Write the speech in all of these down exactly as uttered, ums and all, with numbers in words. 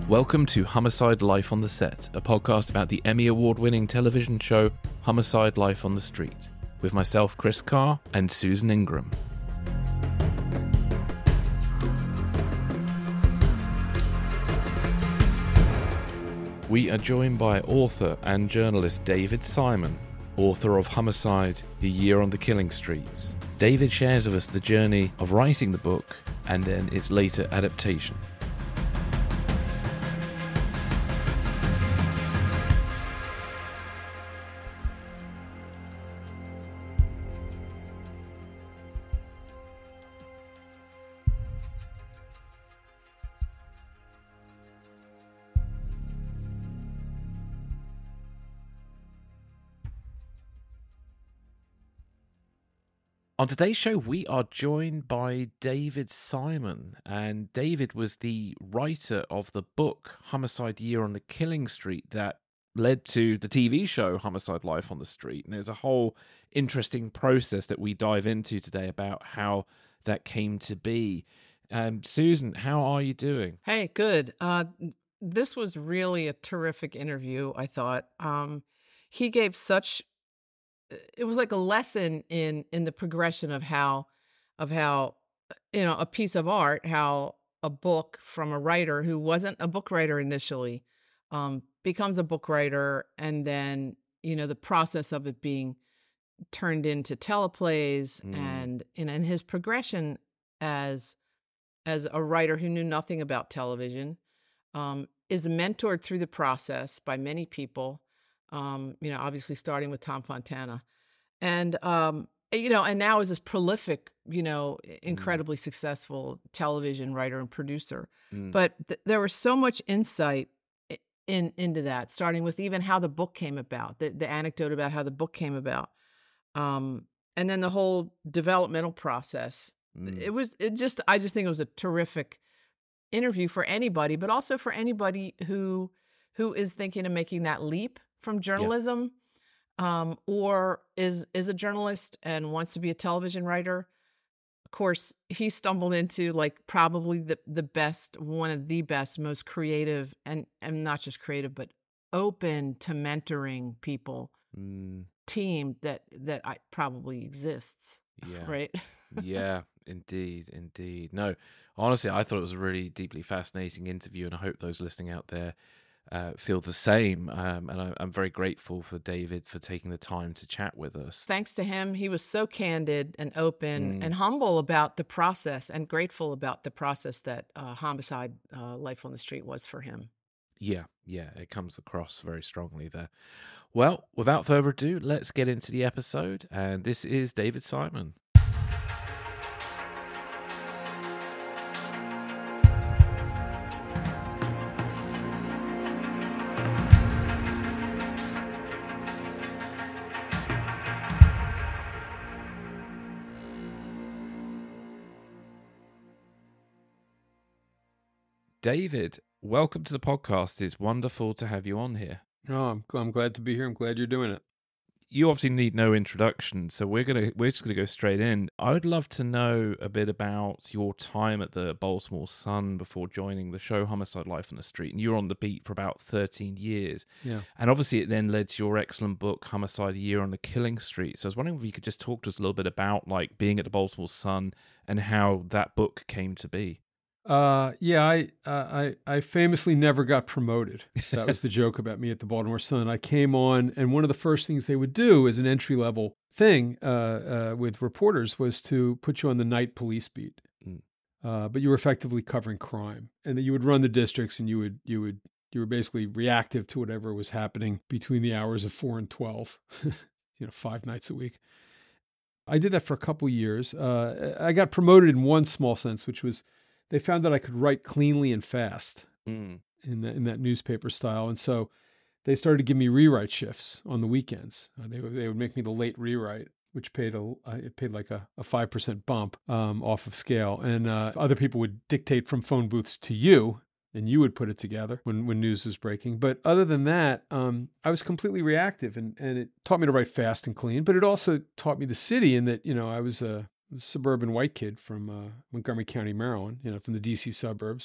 Welcome to Homicide: Life on the Set, a podcast about the Emmy Award-winning television show Homicide: Life on the Street, with myself, Chris Carr, and Susan Ingram. We are joined by author and journalist David Simon, author of Homicide: A Year on the Killing Streets. David shares with us the journey of writing the book and then its later adaptation. On today's show, we are joined by David Simon, and David was the writer of the book Homicide: Year on the Killing Street that led to the T V show Homicide: Life on the Street. And there's a whole interesting process that we dive into today about how that came to be. Um, Susan, how are you doing? Hey, good. Uh, this was really a terrific interview, I thought. Um, he gave such... It was like a lesson in in the progression of how of how you know a piece of art, how a book from a writer who wasn't a book writer initially um, becomes a book writer, and then you know the process of it being turned into teleplays, Mm. and and, and his progression as as a writer who knew nothing about television, um, is mentored through the process by many people. Um, you know, obviously starting with Tom Fontana. And, um, you know, and now is this prolific, you know, incredibly successful television writer and producer. Mm. But th- there was so much insight i- in into that, starting with even how the book came about, the, the anecdote about how the book came about. Um, and then the whole developmental process. Mm. It was, it just, I just think it was a terrific interview for anybody, but also for anybody who who is thinking of making that leap from journalism, um, or is is a journalist and wants to be a television writer. Of course, he stumbled into like probably the the best, one of the best, most creative, and and not just creative, but open to mentoring people Mm. team that that I probably exists. Yeah. Right. Yeah, indeed, indeed. No, honestly, I thought it was a really deeply fascinating interview, and I hope those listening out there uh, feel the same. Um, and I, I'm very grateful for David for taking the time to chat with us. Thanks to him, he was so candid and open Mm. and humble about the process, and grateful about the process that uh, Homicide: uh, Life on the Street was for him. Yeah, yeah, it comes across very strongly there. Well, without further ado, let's get into the episode. And this is David Simon. David, welcome to the podcast. It's wonderful to have you on here. Oh, I'm, I'm glad to be here. I'm glad you're doing it. You obviously need no introduction, so we're gonna we're just gonna go straight in. I would love to know a bit about your time at the Baltimore Sun before joining the show Homicide: Life on the Street, and you were on the beat for about thirteen years. Yeah. And obviously, it then led to your excellent book Homicide: A Year on the Killing Street. So I was wondering if you could just talk to us a little bit about like being at the Baltimore Sun and how that book came to be. Uh, yeah, I, uh, I, I famously never got promoted. That was the joke about me at the Baltimore Sun. I came on, and one of the first things they would do as an entry level thing uh, uh, with reporters was to put you on the night police beat. Mm. Uh, but you were effectively covering crime, and then you would run the districts, and you would, you would, you were basically reactive to whatever was happening between the hours of four and twelve. You know, five nights a week. I did that for a couple years. Uh, I got promoted in one small sense, which was they found that I could write cleanly and fast Mm. in that, in that newspaper style. And so they started to give me rewrite shifts on the weekends. Uh, they, would- they would make me the late rewrite, which paid a, uh, it paid like a, a five percent bump um, off of scale. And uh, other people would dictate from phone booths to you, and you would put it together when, when news was breaking. But other than that, um, I was completely reactive, and, and it taught me to write fast and clean, but it also taught me the city in that, you know, I was a suburban white kid from uh, Montgomery County, Maryland, you know, from the D C suburbs.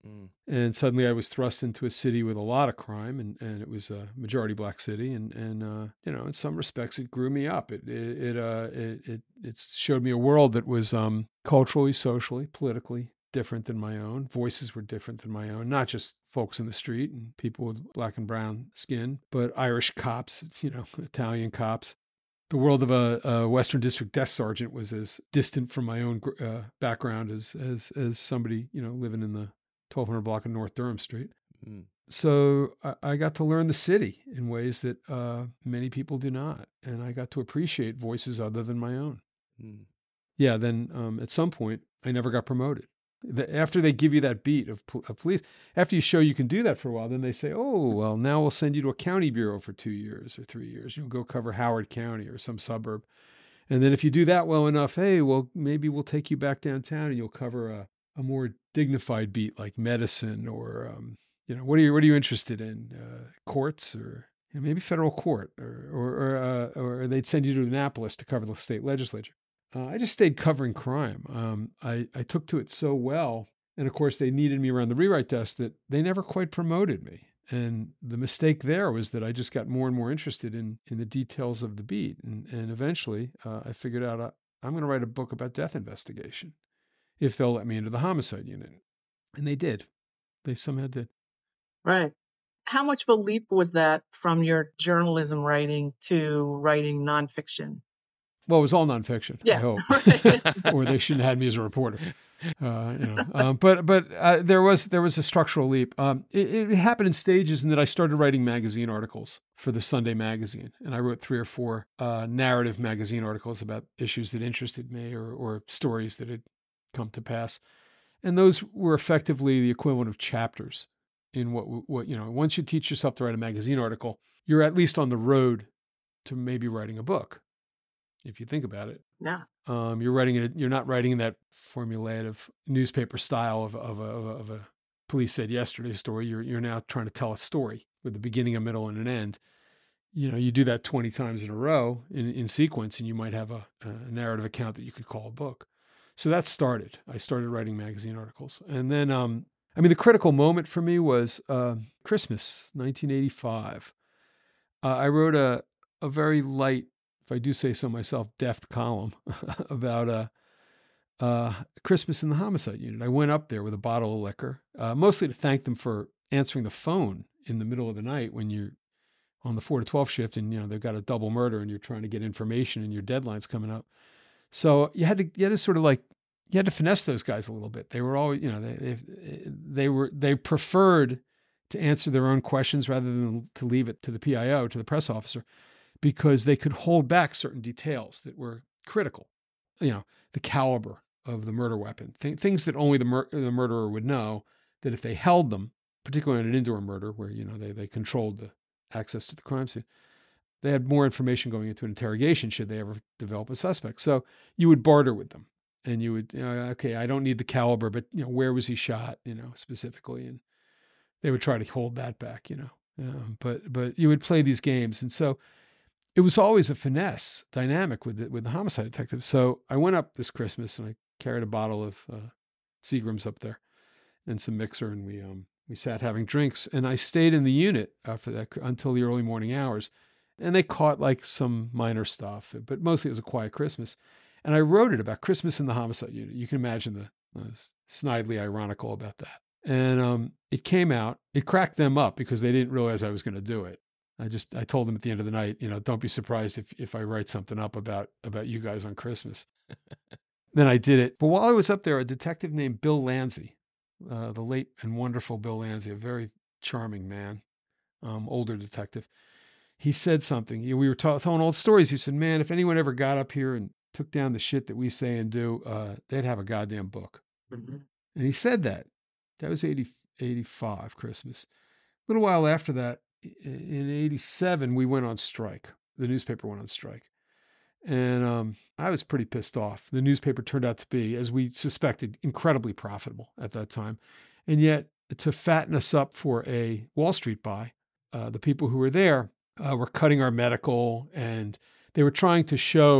Mm. And suddenly I was thrust into a city with a lot of crime, and, and it was a majority black city. And, and uh, you know, in some respects, it grew me up. It it it, uh, it, it, it showed me a world that was um, culturally, socially, politically different than my own. Voices were different than my own, not just folks in the street and people with black and brown skin, but Irish cops, you know, Italian cops. The world of a, a Western District desk sergeant was as distant from my own uh, background as, as as somebody, you know, living in the twelve hundred block of North Durham Street. Mm. So I, I got to learn the city in ways that uh, many people do not. And I got to appreciate voices other than my own. Mm. Yeah, then um, at some point, I never got promoted. The, after they give you that beat of, of police, after you show you can do that for a while, then they say, oh, well, now we'll send you to a county bureau for two years or three years. You'll go cover Howard County or some suburb. And then if you do that well enough, hey, well, maybe we'll take you back downtown and you'll cover a, a more dignified beat like medicine or, um, you know, what are you, what are you interested in? Uh, courts or you know, maybe federal court or, or, or, uh, or they'd send you to Annapolis to cover the state legislature. Uh, I just stayed covering crime. Um, I, I took to it so well. And of course, they needed me around the rewrite desk that they never quite promoted me. And the mistake there was that I just got more and more interested in, in the details of the beat. And, and eventually uh, I figured out uh, I'm going to write a book about death investigation if they'll let me into the homicide unit. And they did. They somehow did. Right. How much of a leap was that from your journalism writing to writing nonfiction? Well, it was all nonfiction, Yeah. I hope, or they shouldn't have had me as a reporter. Uh, you know, um, but but uh, there was there was a structural leap. Um, it, it happened in stages, in that I started writing magazine articles for the Sunday magazine, and I wrote three or four uh, narrative magazine articles about issues that interested me or or stories that had come to pass, and those were effectively the equivalent of chapters in what what you know. Once you teach yourself to write a magazine article, you're at least on the road to maybe writing a book. If you think about it, Yeah. um, you're writing it. You're not writing in that formulative newspaper style of of a, of a police said yesterday story. You're you're now trying to tell a story with a beginning, a middle, and an end. You know, you do that twenty times in a row in, in sequence, and you might have a, a narrative account that you could call a book. So that started. I started writing magazine articles, and then um, I mean, the critical moment for me was uh, Christmas, nineteen eighty-five. Uh, I wrote a a very light, if I do say so myself, deft column about uh, uh, Christmas in the homicide unit. I went up there with a bottle of liquor, uh, mostly to thank them for answering the phone in the middle of the night when you're on the four to twelve shift and, you know, they've got a double murder and you're trying to get information and your deadline's coming up. So you had to, you had to sort of like, you had to finesse those guys a little bit. They were always, you know, they, they, they were, they preferred to answer their own questions rather than to leave it to the P I O, to the press officer, because they could hold back certain details that were critical. You know, the caliber of the murder weapon, th- things that only the, mur- the murderer would know, that if they held them, particularly in an indoor murder where, you know, they, they controlled the access to the crime scene, they had more information going into an interrogation should they ever develop a suspect. So you would barter with them and you would, you know, okay, I don't need the caliber, but, you know, where was he shot, you know, specifically? And they would try to hold that back, you know, um, but, but you would play these games. And so it was always a finesse dynamic with the, with the homicide detective. So I went up this Christmas and I carried a bottle of uh, Seagram's up there and some mixer, and we um we sat having drinks. And I stayed in the unit uh, for that until the early morning hours. And they caught like some minor stuff, but mostly it was a quiet Christmas. And I wrote it about Christmas in the homicide unit. You can imagine the uh, snidely ironical about that. And um, it came out. It cracked them up because they didn't realize I was going to do it. I just, I told them at the end of the night, you know, don't be surprised if, if I write something up about, about you guys on Christmas. Then I did it. But while I was up there, a detective named Bill Lanzi, uh, the late and wonderful Bill Lanzi, a very charming man, um, older detective, he said something. You know, we were ta- telling old stories. He said, man, if anyone ever got up here and took down the shit that we say and do, uh, they'd have a goddamn book. Mm-hmm. And he said that. That was eighty, eighty-five Christmas. A little while after that, in eighty-seven, we went on strike. The newspaper went on strike. And um, I was pretty pissed off. The newspaper turned out to be, as we suspected, incredibly profitable at that time. And yet, to fatten us up for a Wall Street buy, uh, the people who were there uh, were cutting our medical, and they were trying to show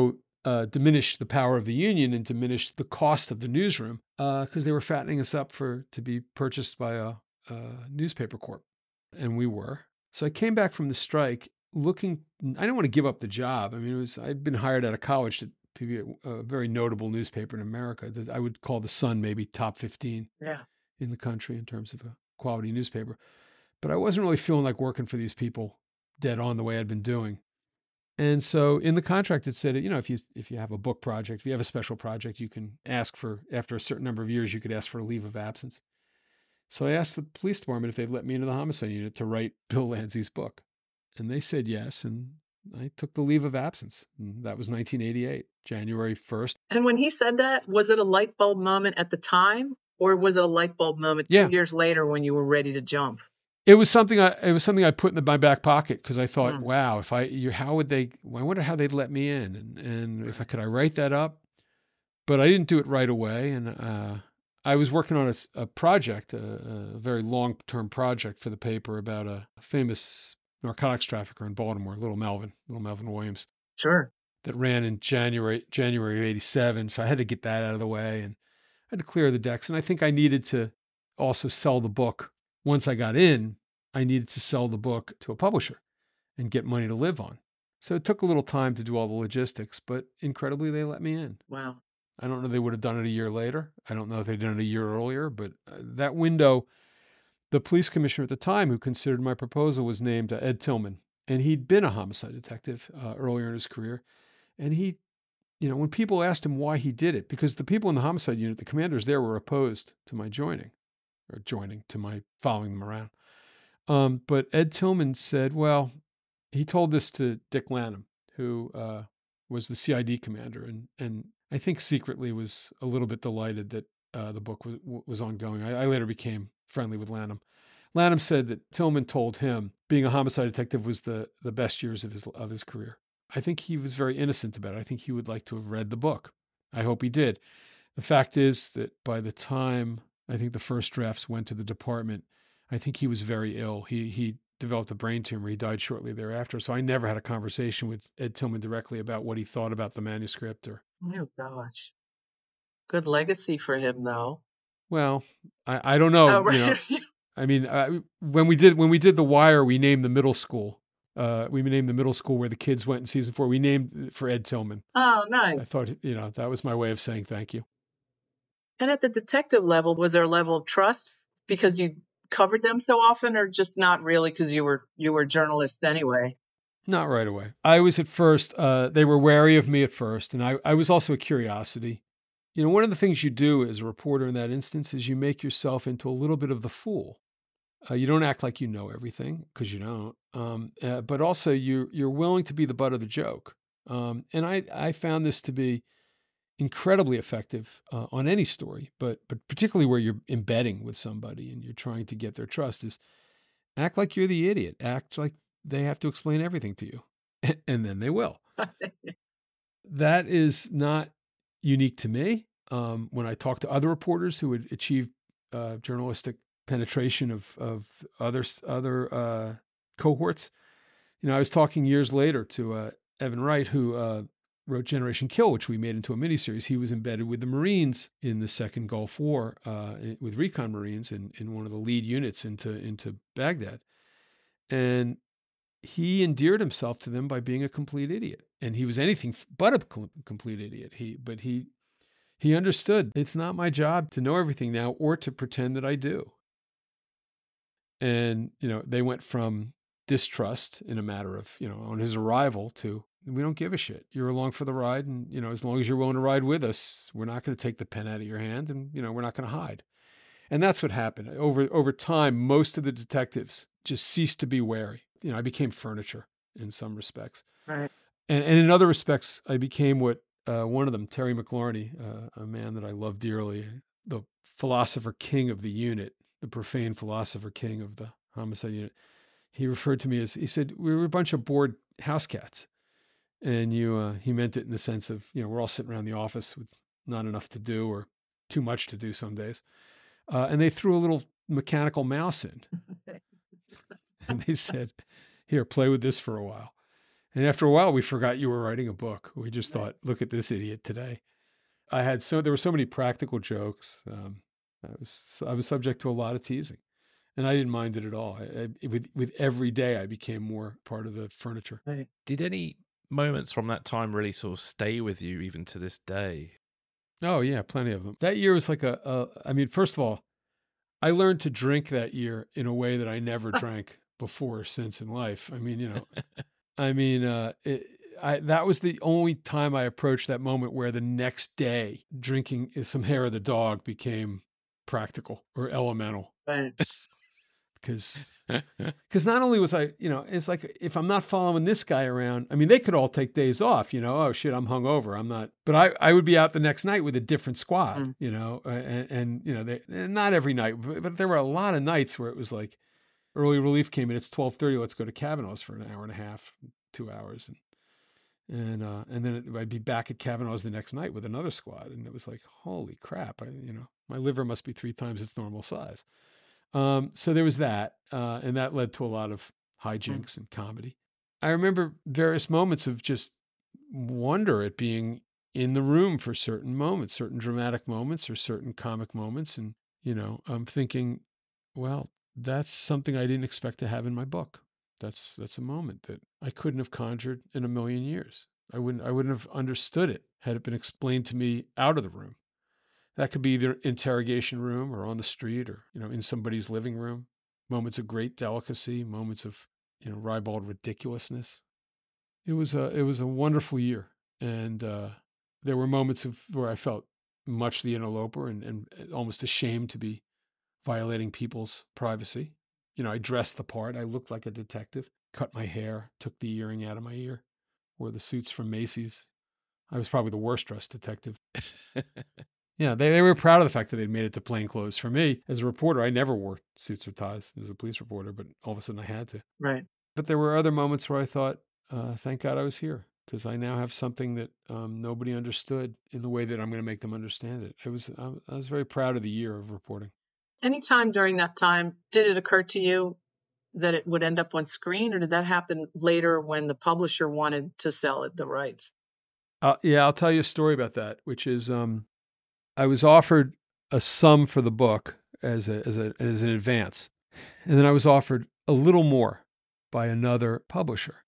uh, diminish the power of the union and diminish the cost of the newsroom because uh, they were fattening us up for to be purchased by a, a newspaper corp. And we were. So I came back from the strike looking, I didn't want to give up the job. I mean, it was, I'd been hired out of college to, to be a, a very notable newspaper in America that I would call the Sun maybe top fifteen Yeah. in the country in terms of a quality newspaper. But I wasn't really feeling like working for these people dead on the way I'd been doing. And so in the contract, it said, you know, if you if you have a book project, if you have a special project, you can ask for, after a certain number of years, you could ask for a leave of absence. So I asked the police department if they'd let me into the homicide unit to write Bill Lanzy's book. And they said yes. And I took the leave of absence. And that was nineteen eighty-eight, January first. And when he said that, was it a light bulb moment at the time, or was it a light bulb moment Yeah. two years later when you were ready to jump? It was something I, it was something I put in my back pocket because I thought, Mm. wow, if I, you, how would they, I wonder how they'd let me in. And, and if I could, I write that up, but I didn't do it right away. And, uh, I was working on a, a project, a, a very long-term project for the paper about a famous narcotics trafficker in Baltimore, Little Melvin, Little Melvin Williams, Sure. that ran in January, January of eighty-seven. So I had to get that out of the way and I had to clear the decks. And I think I needed to also sell the book. Once I got in, I needed to sell the book to a publisher and get money to live on. So it took a little time to do all the logistics, but incredibly, they let me in. Wow. I don't know if they would have done it a year later. I don't know if they'd done it a year earlier, but that window, the police commissioner at the time who considered my proposal was named uh, Ed Tillman. And he'd been a homicide detective uh, earlier in his career. And he, you know, when people asked him why he did it, because the people in the homicide unit, the commanders there were opposed to my joining or joining to my following them around. Um, but Ed Tillman said, well, he told this to Dick Lanham, who uh, was the C I D commander, and and I think secretly was a little bit delighted that uh, the book was, was ongoing. I, I later became friendly with Lanham. Lanham said that Tillman told him being a homicide detective was the the best years of his of his career. I think he was very innocent about it. I think he would like to have read the book. I hope he did. The fact is that by the time I think the first drafts went to the department, I think he was very ill. He he developed a brain tumor. He died shortly thereafter. So I never had a conversation with Ed Tillman directly about what he thought about the manuscript. Or Oh, gosh. Good legacy for him, though. well, I, I don't know. Oh, You know, right. I mean, uh, when we did when we did The Wire, we named the middle school. Uh, we named the middle school where the kids went in season four. We named for Ed Tillman. Oh, nice. I thought, you know, that was my way of saying thank you. And at the detective level, was there a level of trust because you covered them so often, or just not really because you were you were a journalist anyway? Not right away. I was at first, uh, they were wary of me at first, and I, I was also a curiosity. You know, one of the things you do as a reporter in that instance is you make yourself into a little bit of the fool. Uh, you don't act like you know everything, because you don't. Um, uh, but also, you, you're willing to be the butt of the joke. Um, and I, I found this to be incredibly effective uh, on any story, but but particularly where you're embedding with somebody and you're trying to get their trust, is act like you're the idiot. Act like they have to explain everything to you, and then they will. That is not unique to me. Um, when I talk to other reporters who had achieved uh, journalistic penetration of of other other uh, cohorts, you know, I was talking years later to uh, Evan Wright, who uh, wrote Generation Kill, which we made into a miniseries. He was embedded with the Marines in the Second Gulf War, uh, with recon Marines in, in one of the lead units into into Baghdad, and he endeared himself to them by being a complete idiot. And he was anything but a complete idiot. He, but he, he understood it's not my job to know everything now or to pretend that I do. And, you know, they went from distrust in a matter of, you know, on his arrival to, we don't give a shit. You're along for the ride. And, you know, as long as you're willing to ride with us, we're not going to take the pen out of your hand, and, you know, we're not going to hide. And that's what happened. Over, over time, most of the detectives just ceased to be wary. You know, I became furniture in some respects. Right. And, and in other respects, I became what uh, one of them, Terry McLauriney, uh, a man that I love dearly, the philosopher king of the unit, the profane philosopher king of the homicide unit. He referred to me as, he said, we were a bunch of bored house cats. And you, uh, he meant it in the sense of, you know, we're all sitting around the office with not enough to do or too much to do some days. Uh, and they threw a little mechanical mouse in. And they said, here, play with this for a while. And after a while, we forgot you were writing a book. We just thought, look at this idiot today. I had so, there were so many practical jokes. Um, I was, I was subject to a lot of teasing. And I didn't mind it at all. I, I, with with every day, I became more part of the furniture. Right. Did any moments from that time really sort of stay with you even to this day? Oh, yeah, plenty of them. That year was like a, a I mean, first of all, I learned to drink that year in a way that I never drank before or since in life. I mean, you know, I mean, uh, it, I, that was the only time I approached that moment where the next day drinking some hair of the dog became practical or elemental. Right. Because because not only was I, you know, it's like if I'm not following this guy around, I mean, they could all take days off, you know, oh shit, I'm hungover. I'm not, but I, I would be out the next night with a different squad, Mm. you know, uh, and, and, you know, they, and not every night, but, but there were a lot of nights where it was like early relief came in, it's twelve thirty, let's go to Kavanaugh's for an hour and a half, two hours. And, and, uh, and then it, I'd be back at Kavanaugh's the next night with another squad. And it was like, holy crap, I, you know, my liver must be three times its normal size. Um, so there was that, uh, and that led to a lot of hijinks and comedy. I remember various moments of just wonder at being in the room for certain moments, certain dramatic moments or certain comic moments. And, you know, I'm thinking, well, that's something I didn't expect to have in my book. That's, that's a moment that I couldn't have conjured in a million years. I wouldn't, I wouldn't have understood it had it been explained to me out of the room. That could be either interrogation room or on the street or, you know, in somebody's living room. Moments of great delicacy, moments of, you know, ribald ridiculousness. It was a, it was a wonderful year. And uh, there were moments of where I felt much the interloper and, and almost ashamed to be violating people's privacy. You know, I dressed the part. I looked like a detective, cut my hair, took the earring out of my ear, wore the suits from Macy's. I was probably the worst dressed detective. Yeah, they, they were proud of the fact that they'd made it to plain clothes. For me, as a reporter, I never wore suits or ties as a police reporter, but all of a sudden I had to. Right. But there were other moments where I thought, uh, thank God I was here, because I now have something that um, nobody understood in the way that I'm going to make them understand it. It was I, I was very proud of the year of reporting. Anytime during that time, did it occur to you that it would end up on screen, or did that happen later when the publisher wanted to sell it the rights? Uh, yeah, I'll tell you a story about that, which is um, I was offered a sum for the book as a, as a as an advance, and then I was offered a little more by another publisher.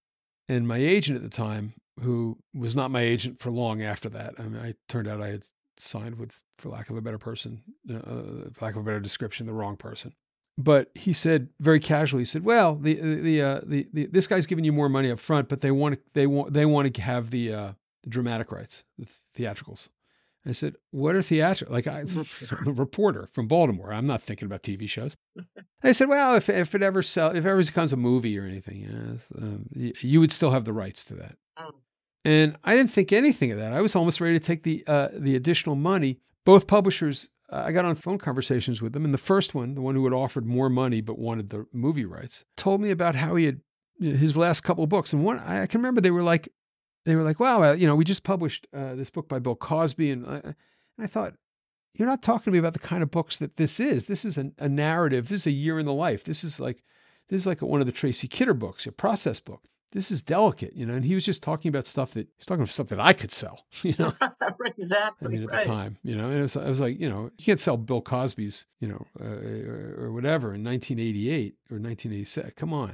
And my agent at the time, who was not my agent for long after that, I mean, I turned out I had signed with, for lack of a better person, uh, for lack of a better description, the wrong person. But he said very casually, he said, "Well, the the uh, the, the this guy's giving you more money up front, but they want they want they want to have the uh, the dramatic rights, the theatricals." I said, "What are theatrical?" Like I, I'm a reporter from Baltimore. I'm not thinking about T V shows. They said, "Well, if if it ever sell, if it ever becomes a movie or anything, you know, um, you, you would still have the rights to that." Oh. And I didn't think anything of that. I was almost ready to take the uh, the additional money. Both publishers, uh, I got on phone conversations with them, and the first one, the one who had offered more money but wanted the movie rights, told me about how he had his last couple of books. And one, I can remember they were like. They were like, wow, uh, you know, we just published uh, this book by Bill Cosby. And I, and I thought, you're not talking to me about the kind of books that this is. This is a, a narrative. This is a year in the life. This is like, this is like one of the Tracy Kidder books, a process book. This is delicate, you know, and he was just talking about stuff that, he's talking about stuff that I could sell, you know. Right, exactly. I mean, at right. the time, you know, and it was, I was like, you know, you can't sell Bill Cosby's, you know, uh, or, or whatever in nineteen eighty-eight or nineteen eighty-six. Come on.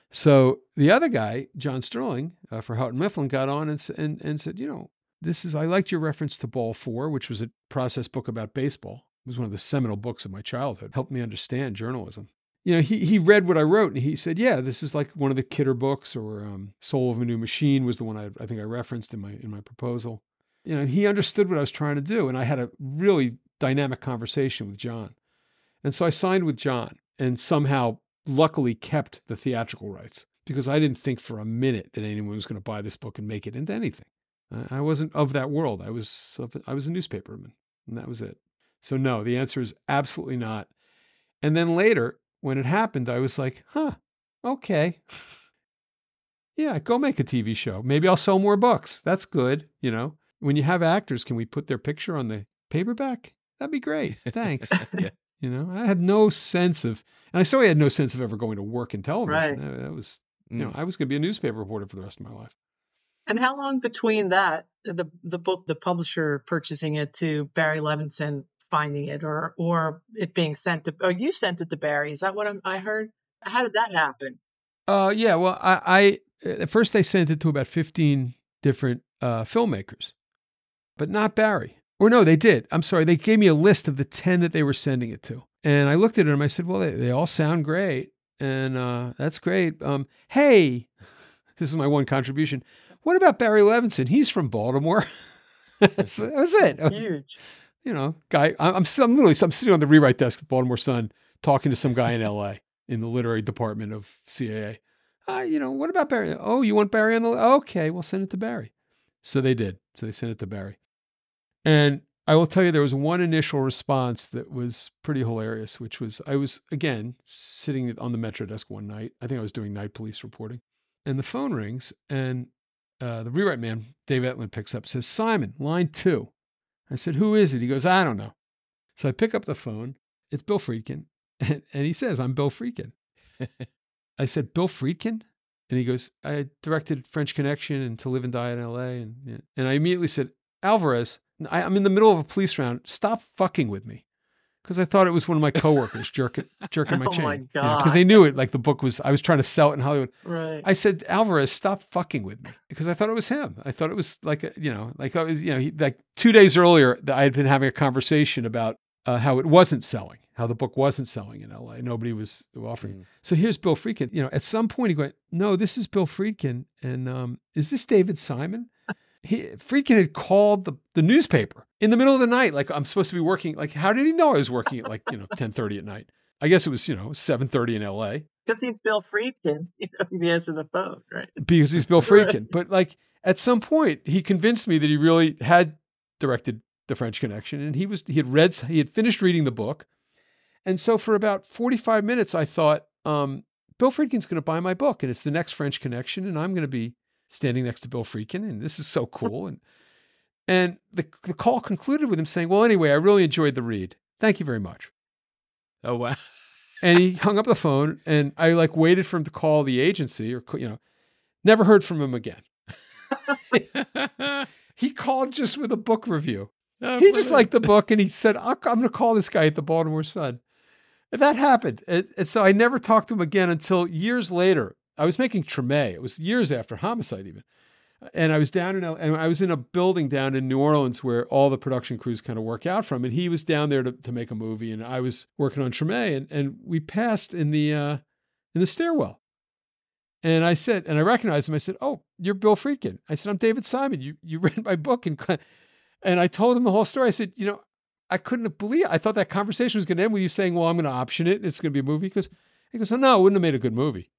So the other guy, John Sterling, uh, for Houghton Mifflin, got on and, and and said, you know, this is, I liked your reference to Ball Four, which was a process book about baseball. It was one of the seminal books of my childhood, helped me understand journalism. You know, he he read what I wrote and he said, yeah, this is like one of the Kidder books, or um, Soul of a New Machine was the one I, I think I referenced in my in my proposal. You know, he understood what I was trying to do, and I had a really dynamic conversation with John. And so I signed with John and somehow luckily kept the theatrical rights, because I didn't think for a minute that anyone was going to buy this book and make it into anything. I wasn't of that world. I was I was a newspaperman, and that was it. So no, the answer is absolutely not. And then later, when it happened, I was like, huh, okay. Yeah, go make a T V show. Maybe I'll sell more books. That's good. You know, when you have actors, can we put their picture on the paperback? That'd be great. Thanks. Yeah. You know, I had no sense of, and I certainly had no sense of ever going to work in television. Right. That, that was You know, Mm. I was going to be a newspaper reporter for the rest of my life. And how long between that, the the book, the publisher purchasing it, to Barry Levinson finding it, or or it being sent to, oh, you sent it to Barry? Is that what I'm, I heard? How did that happen? Uh, yeah. Well, I, I at first they sent it to about fifteen different uh, filmmakers, but not Barry. Or no, they did. I'm sorry. They gave me a list of the ten that they were sending it to, and I looked at it and I said, well, they, they all sound great, and uh, that's great. Um, hey, this is my one contribution. What about Barry Levinson? He's from Baltimore. That was it. It was, Huge. you know, guy. I'm, I'm, I'm literally, I'm sitting on the rewrite desk at Baltimore Sun talking to some guy in L A in the literary department of C A A. Uh, you know, what about Barry? Oh, you want Barry on the? Okay, we'll send it to Barry. So they did. So they sent it to Barry. And I will tell you, there was one initial response that was pretty hilarious, which was, I was, again, sitting on the Metro desk one night. I think I was doing night police reporting. And the phone rings, and uh, the rewrite man, Dave Etland, picks up, says, Simon, line two. I said, who is it? He goes, I don't know. So I pick up the phone. It's Bill Friedkin. And, and he says, I'm Bill Friedkin. I said, Bill Friedkin? And he goes, I directed French Connection and To Live and Die in L A. And, and I immediately said, Alvarez, I, I'm in the middle of a police round. Stop fucking with me. Because I thought it was one of my coworkers jerking, jerking my Oh chain. my Because God. they knew it. Like the book was, I was trying to sell it in Hollywood. Right. I said, Alvarez, stop fucking with me. Because I thought it was him. I thought it was like, a, you know, like I was, you know, he, like two days earlier, I had been having a conversation about uh, how it wasn't selling, how the book wasn't selling in L A. Nobody was offering. Mm. So here's Bill Friedkin. You know, at some point he went, no, this is Bill Friedkin. And um, is this David Simon? He, Friedkin had called the, the newspaper in the middle of the night. Like, I'm supposed to be working. Like, how did he know I was working at like, you know, ten thirty at night? I guess it was, you know, seven thirty in L A. Because he's Bill Friedkin. You know, he answered the phone, right? Because he's Bill Right. Friedkin. But like, at some point, he convinced me that he really had directed The French Connection. And he was, he had read, he had finished reading the book. And so for about forty-five minutes, I thought, um, Bill Friedkin's going to buy my book, and it's the next French Connection. And I'm going to be standing next to Bill Friedkin, and this is so cool. And and the the call concluded with him saying, well, anyway, I really enjoyed the read. Thank you very much. Oh, wow. And he hung up the phone, and I like waited for him to call the agency, or, you know, never heard from him again. He called just with a book review. Oh, He just brilliant. liked the book, and he said, I'm going to call this guy at the Baltimore Sun. And that happened. And, and so I never talked to him again until years later. I was making Treme. It was years after Homicide even. And I was down in, and I was in a building down in New Orleans where all the production crews kind of work out from. And he was down there to, to make a movie, and I was working on Treme, and, and we passed in the, uh, in the stairwell. And I said, and I recognized him. I said, oh, you're Bill Friedkin. I said, I'm David Simon. You, you read my book. And, and I told him the whole story. I said, you know, I couldn't have believed it. I thought that conversation was going to end with you saying, well, I'm going to option it. And it's going to be a movie. Because he goes, oh, no, it wouldn't have made a good movie.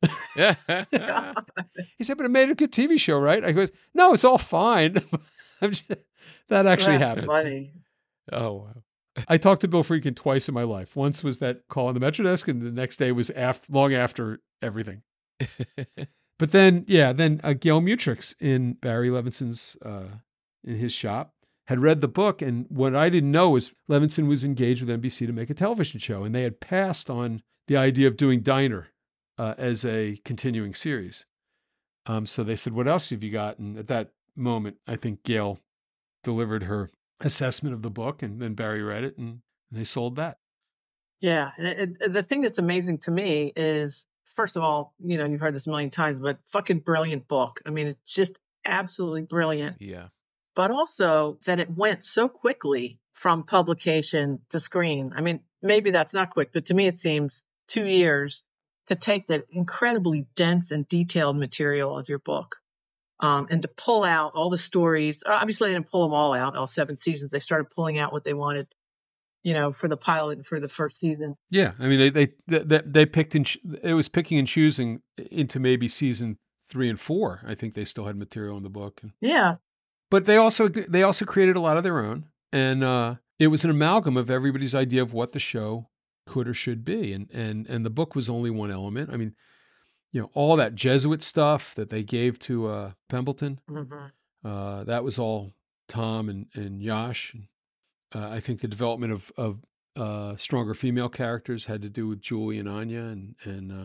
He said, but it made a good T V show, right? I goes, no, it's all fine. I'm just, that actually That's happened. funny. Oh, wow. I talked to Bill Friedkin twice in my life. Once was that call on the Metro desk, and the next day was after, long after everything. But then, yeah, then uh, Gail Mutrix in Barry Levinson's, uh, in his shop, had read the book. And what I didn't know was Levinson was engaged with N B C to make a television show. And they had passed on the idea of doing Diner uh, as a continuing series. Um, so they said, what else have you got? And at that moment, I think Gail delivered her assessment of the book, and then Barry read it, and, and they sold that. Yeah. And it, it, the thing that's amazing to me is, first of all, you know, you've heard this a million times, but fucking brilliant book. I mean, it's just absolutely brilliant. Yeah. But also that it went so quickly from publication to screen. I mean, maybe that's not quick, but to me, it seems two years to take that incredibly dense and detailed material of your book um, and to pull out all the stories. Obviously, they didn't pull them all out, all seven seasons. They started pulling out what they wanted, you know, for the pilot and for the first season. Yeah. I mean, they, they, they, they picked and, it was picking and choosing into maybe season three and four. I think they still had material in the book. Yeah. But they also, they also created a lot of their own. And uh, it was an amalgam of everybody's idea of what the show could or should be. And, and, and the book was only one element. I mean, you know, all that Jesuit stuff that they gave to uh, Pembleton, Mm-hmm. uh, that was all Tom and, and Yash. And, uh, I think the development of, of uh, stronger female characters had to do with Julie and Anya. And, and uh,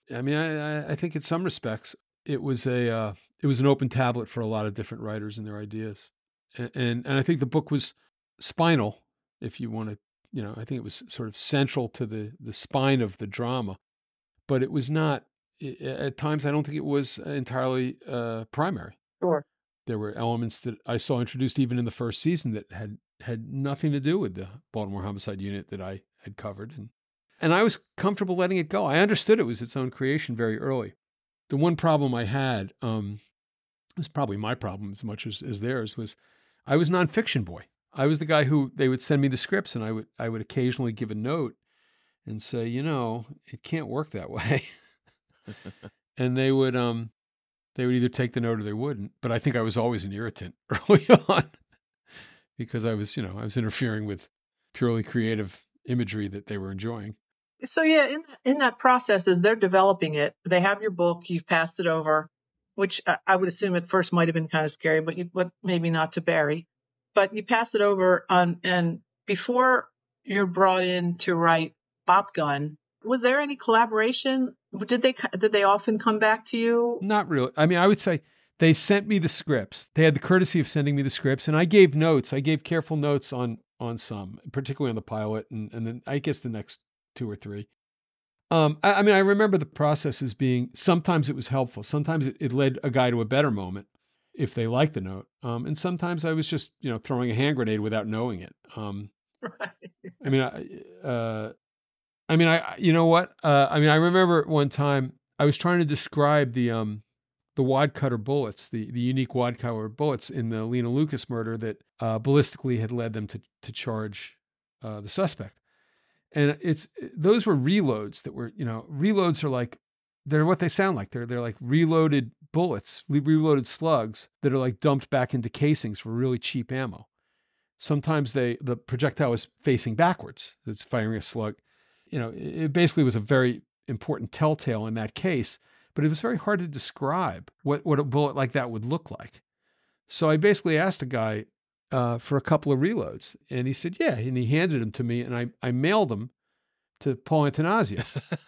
I mean, I, I think in some respects it was a uh, it was an open tablet for a lot of different writers and their ideas, and and, and I think the book was spinal, if you want to, you know, I think it was sort of central to the the spine of the drama, but it was not. At times, I don't think it was entirely uh, primary. Sure. There were elements that I saw introduced even in the first season that had had nothing to do with the Baltimore Homicide Unit that I had covered, and and I was comfortable letting it go. I understood it was its own creation very early. The one problem I had, um, it was probably my problem as much as, as theirs, was I was nonfiction boy. I was the guy who they would send me the scripts, and I would I would occasionally give a note and say, you know, it can't work that way, and they would um. They would either take the note or they wouldn't. But I think I was always an irritant early on because I was, you know, I was interfering with purely creative imagery that they were enjoying. So yeah, in in that process, as they're developing it, they have your book, you've passed it over, which I, I would assume at first might have been kind of scary, but you, but maybe not to Barry. But you pass it over, on, and before you're brought in to write Bop Gun, was there any collaboration? Did they did they often come back to you? Not really. I mean, I would say they sent me the scripts. They had the courtesy of sending me the scripts, and I gave notes. I gave careful notes on on some, particularly on the pilot, and and then I guess the next two or three. Um, I, I mean, I remember the process as being sometimes it was helpful. Sometimes it, it led a guy to a better moment if they liked the note, um, and sometimes I was just you know throwing a hand grenade without knowing it. Um, Right. I mean, I. Uh, I mean, I you know what? Uh, I mean, I remember one time I was trying to describe the um the wad cutter bullets, the the unique wad cutter bullets in the Lena Lucas murder that uh, ballistically had led them to to charge uh, the suspect, and it's those were reloads that were you know reloads are like they're what they sound like. They're they're like reloaded bullets, reloaded slugs that are like dumped back into casings for really cheap ammo. Sometimes they the projectile is facing backwards. It's firing a slug. You know, it basically was a very important telltale in that case, but it was very hard to describe what, what a bullet like that would look like. So I basically asked a guy uh, for a couple of reloads, and he said, yeah, and he handed them to me, and I, I mailed them to Paul Antanasio.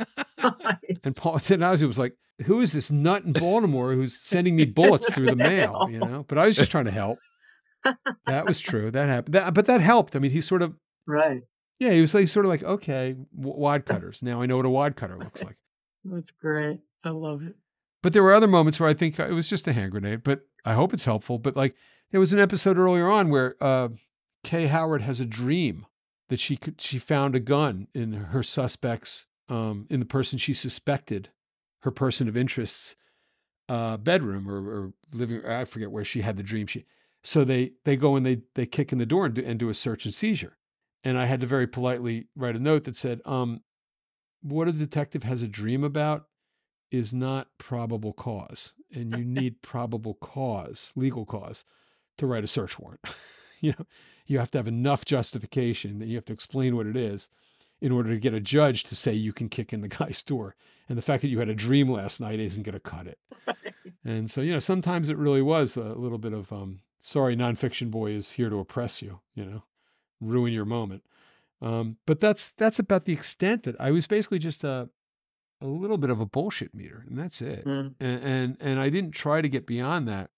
And Paul Antanasio was like, who is this nut in Baltimore who's sending me bullets through the mail, you know? But I was just trying to help. That was true. That happened. That, but that helped. I mean, he sort of... Right. Yeah, he was like, sort of like, okay, wad cutters. Now I know what a wad cutter looks like. That's great. I love it. But there were other moments where I think it was just a hand grenade, but I hope it's helpful. But like there was an episode earlier on where uh, Kay Howard has a dream that she could, she found a gun in her suspect's, um, in the person she suspected, her person of interest's uh, bedroom or, or living, I forget where she had the dream. She, so they, they go and they, they kick in the door and do, and do a search and seizure. And I had to very politely write a note that said, um, what a detective has a dream about is not probable cause. And you need probable cause, legal cause, to write a search warrant. You know, you have to have enough justification that you have to explain what it is in order to get a judge to say you can kick in the guy's door. And the fact that you had a dream last night isn't going to cut it. Right. And so, you know, sometimes it really was a little bit of, um, sorry, nonfiction boy is here to oppress you, you know. Ruin your moment. Um, but that's that's about the extent that I was basically just a a little bit of a bullshit meter, and that's it. Mm. And, and and I didn't try to get beyond that.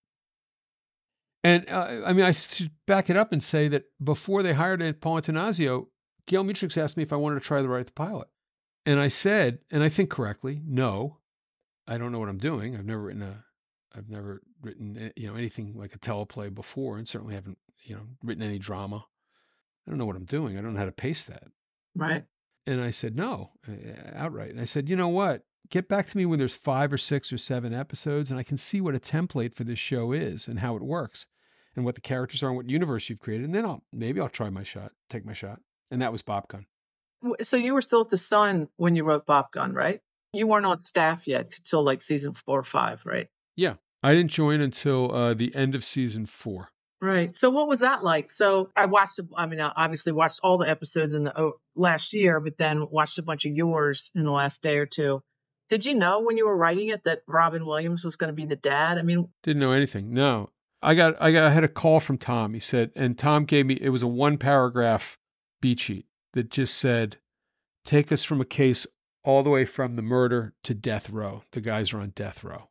And uh, I mean, I should back it up and say that before they hired Paul Antanasio, Gail Mutrux asked me if I wanted to try to write the pilot, and I said, and I think correctly, no, I don't know what I'm doing. I've never written a, I've never written you know anything like a teleplay before, and certainly haven't you know written any drama. I don't know what I'm doing. I don't know how to pace that. Right. And I said, no, outright. And I said, you know what? Get back to me when there's five or six or seven episodes and I can see what a template for this show is and how it works and what the characters are and what universe you've created. And then I'll, maybe I'll try my shot, take my shot. And that was Bop Gun. So you were still at the Sun when you wrote Bop Gun, right? You weren't on staff yet until like season four or five, right? Yeah. I didn't join until uh, the end of season four. Right. So what was that like? So I watched, I mean, I obviously watched all the episodes in the oh, last year, but then watched a bunch of yours in the last day or two. Did you know when you were writing it that Robin Williams was going to be the dad? I mean, didn't know anything. No, I got, I got, I had a call from Tom. He said, and Tom gave me, it was a one paragraph beat sheet that just said, take us from a case all the way from the murder to death row. The guys are on death row.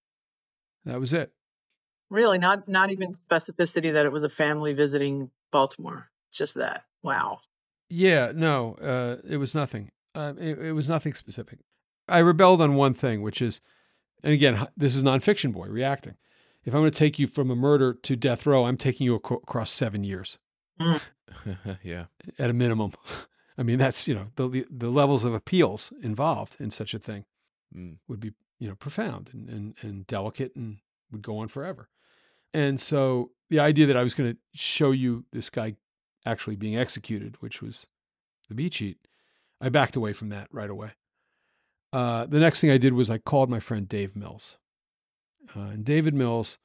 That was it. Really, not not even specificity that it was a family visiting Baltimore. Just that. Wow. Yeah, no, uh, it was nothing. Uh, it, it was nothing specific. I rebelled on one thing, which is, and again, this is nonfiction boy reacting. If I'm going to take you from a murder to death row, I'm taking you ac- across seven years. Mm. Yeah. At a minimum. I mean, that's, you know, the the levels of appeals involved in such a thing Mm. would be, you know, profound and, and, and delicate and would go on forever. And so the idea that I was going to show you this guy actually being executed, which was the beat sheet, I backed away from that right away. Uh, the next thing I did was I called my friend Dave Mills. Uh, and David Mills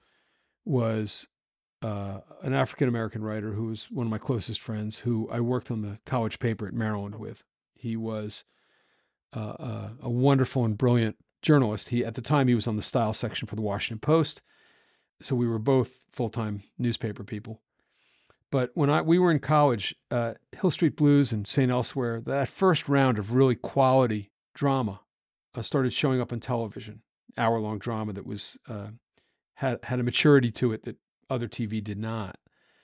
was uh, an African-American writer who was one of my closest friends, who I worked on the college paper at Maryland with. He was uh, a, a wonderful and brilliant journalist. He, at the time, he was on the style section for the Washington Post. So we were both full-time newspaper people. But when I we were in college, uh, Hill Street Blues and Saint Elsewhere, that first round of really quality drama uh, started showing up on television, hour-long drama that was uh, had had a maturity to it that other T V did not.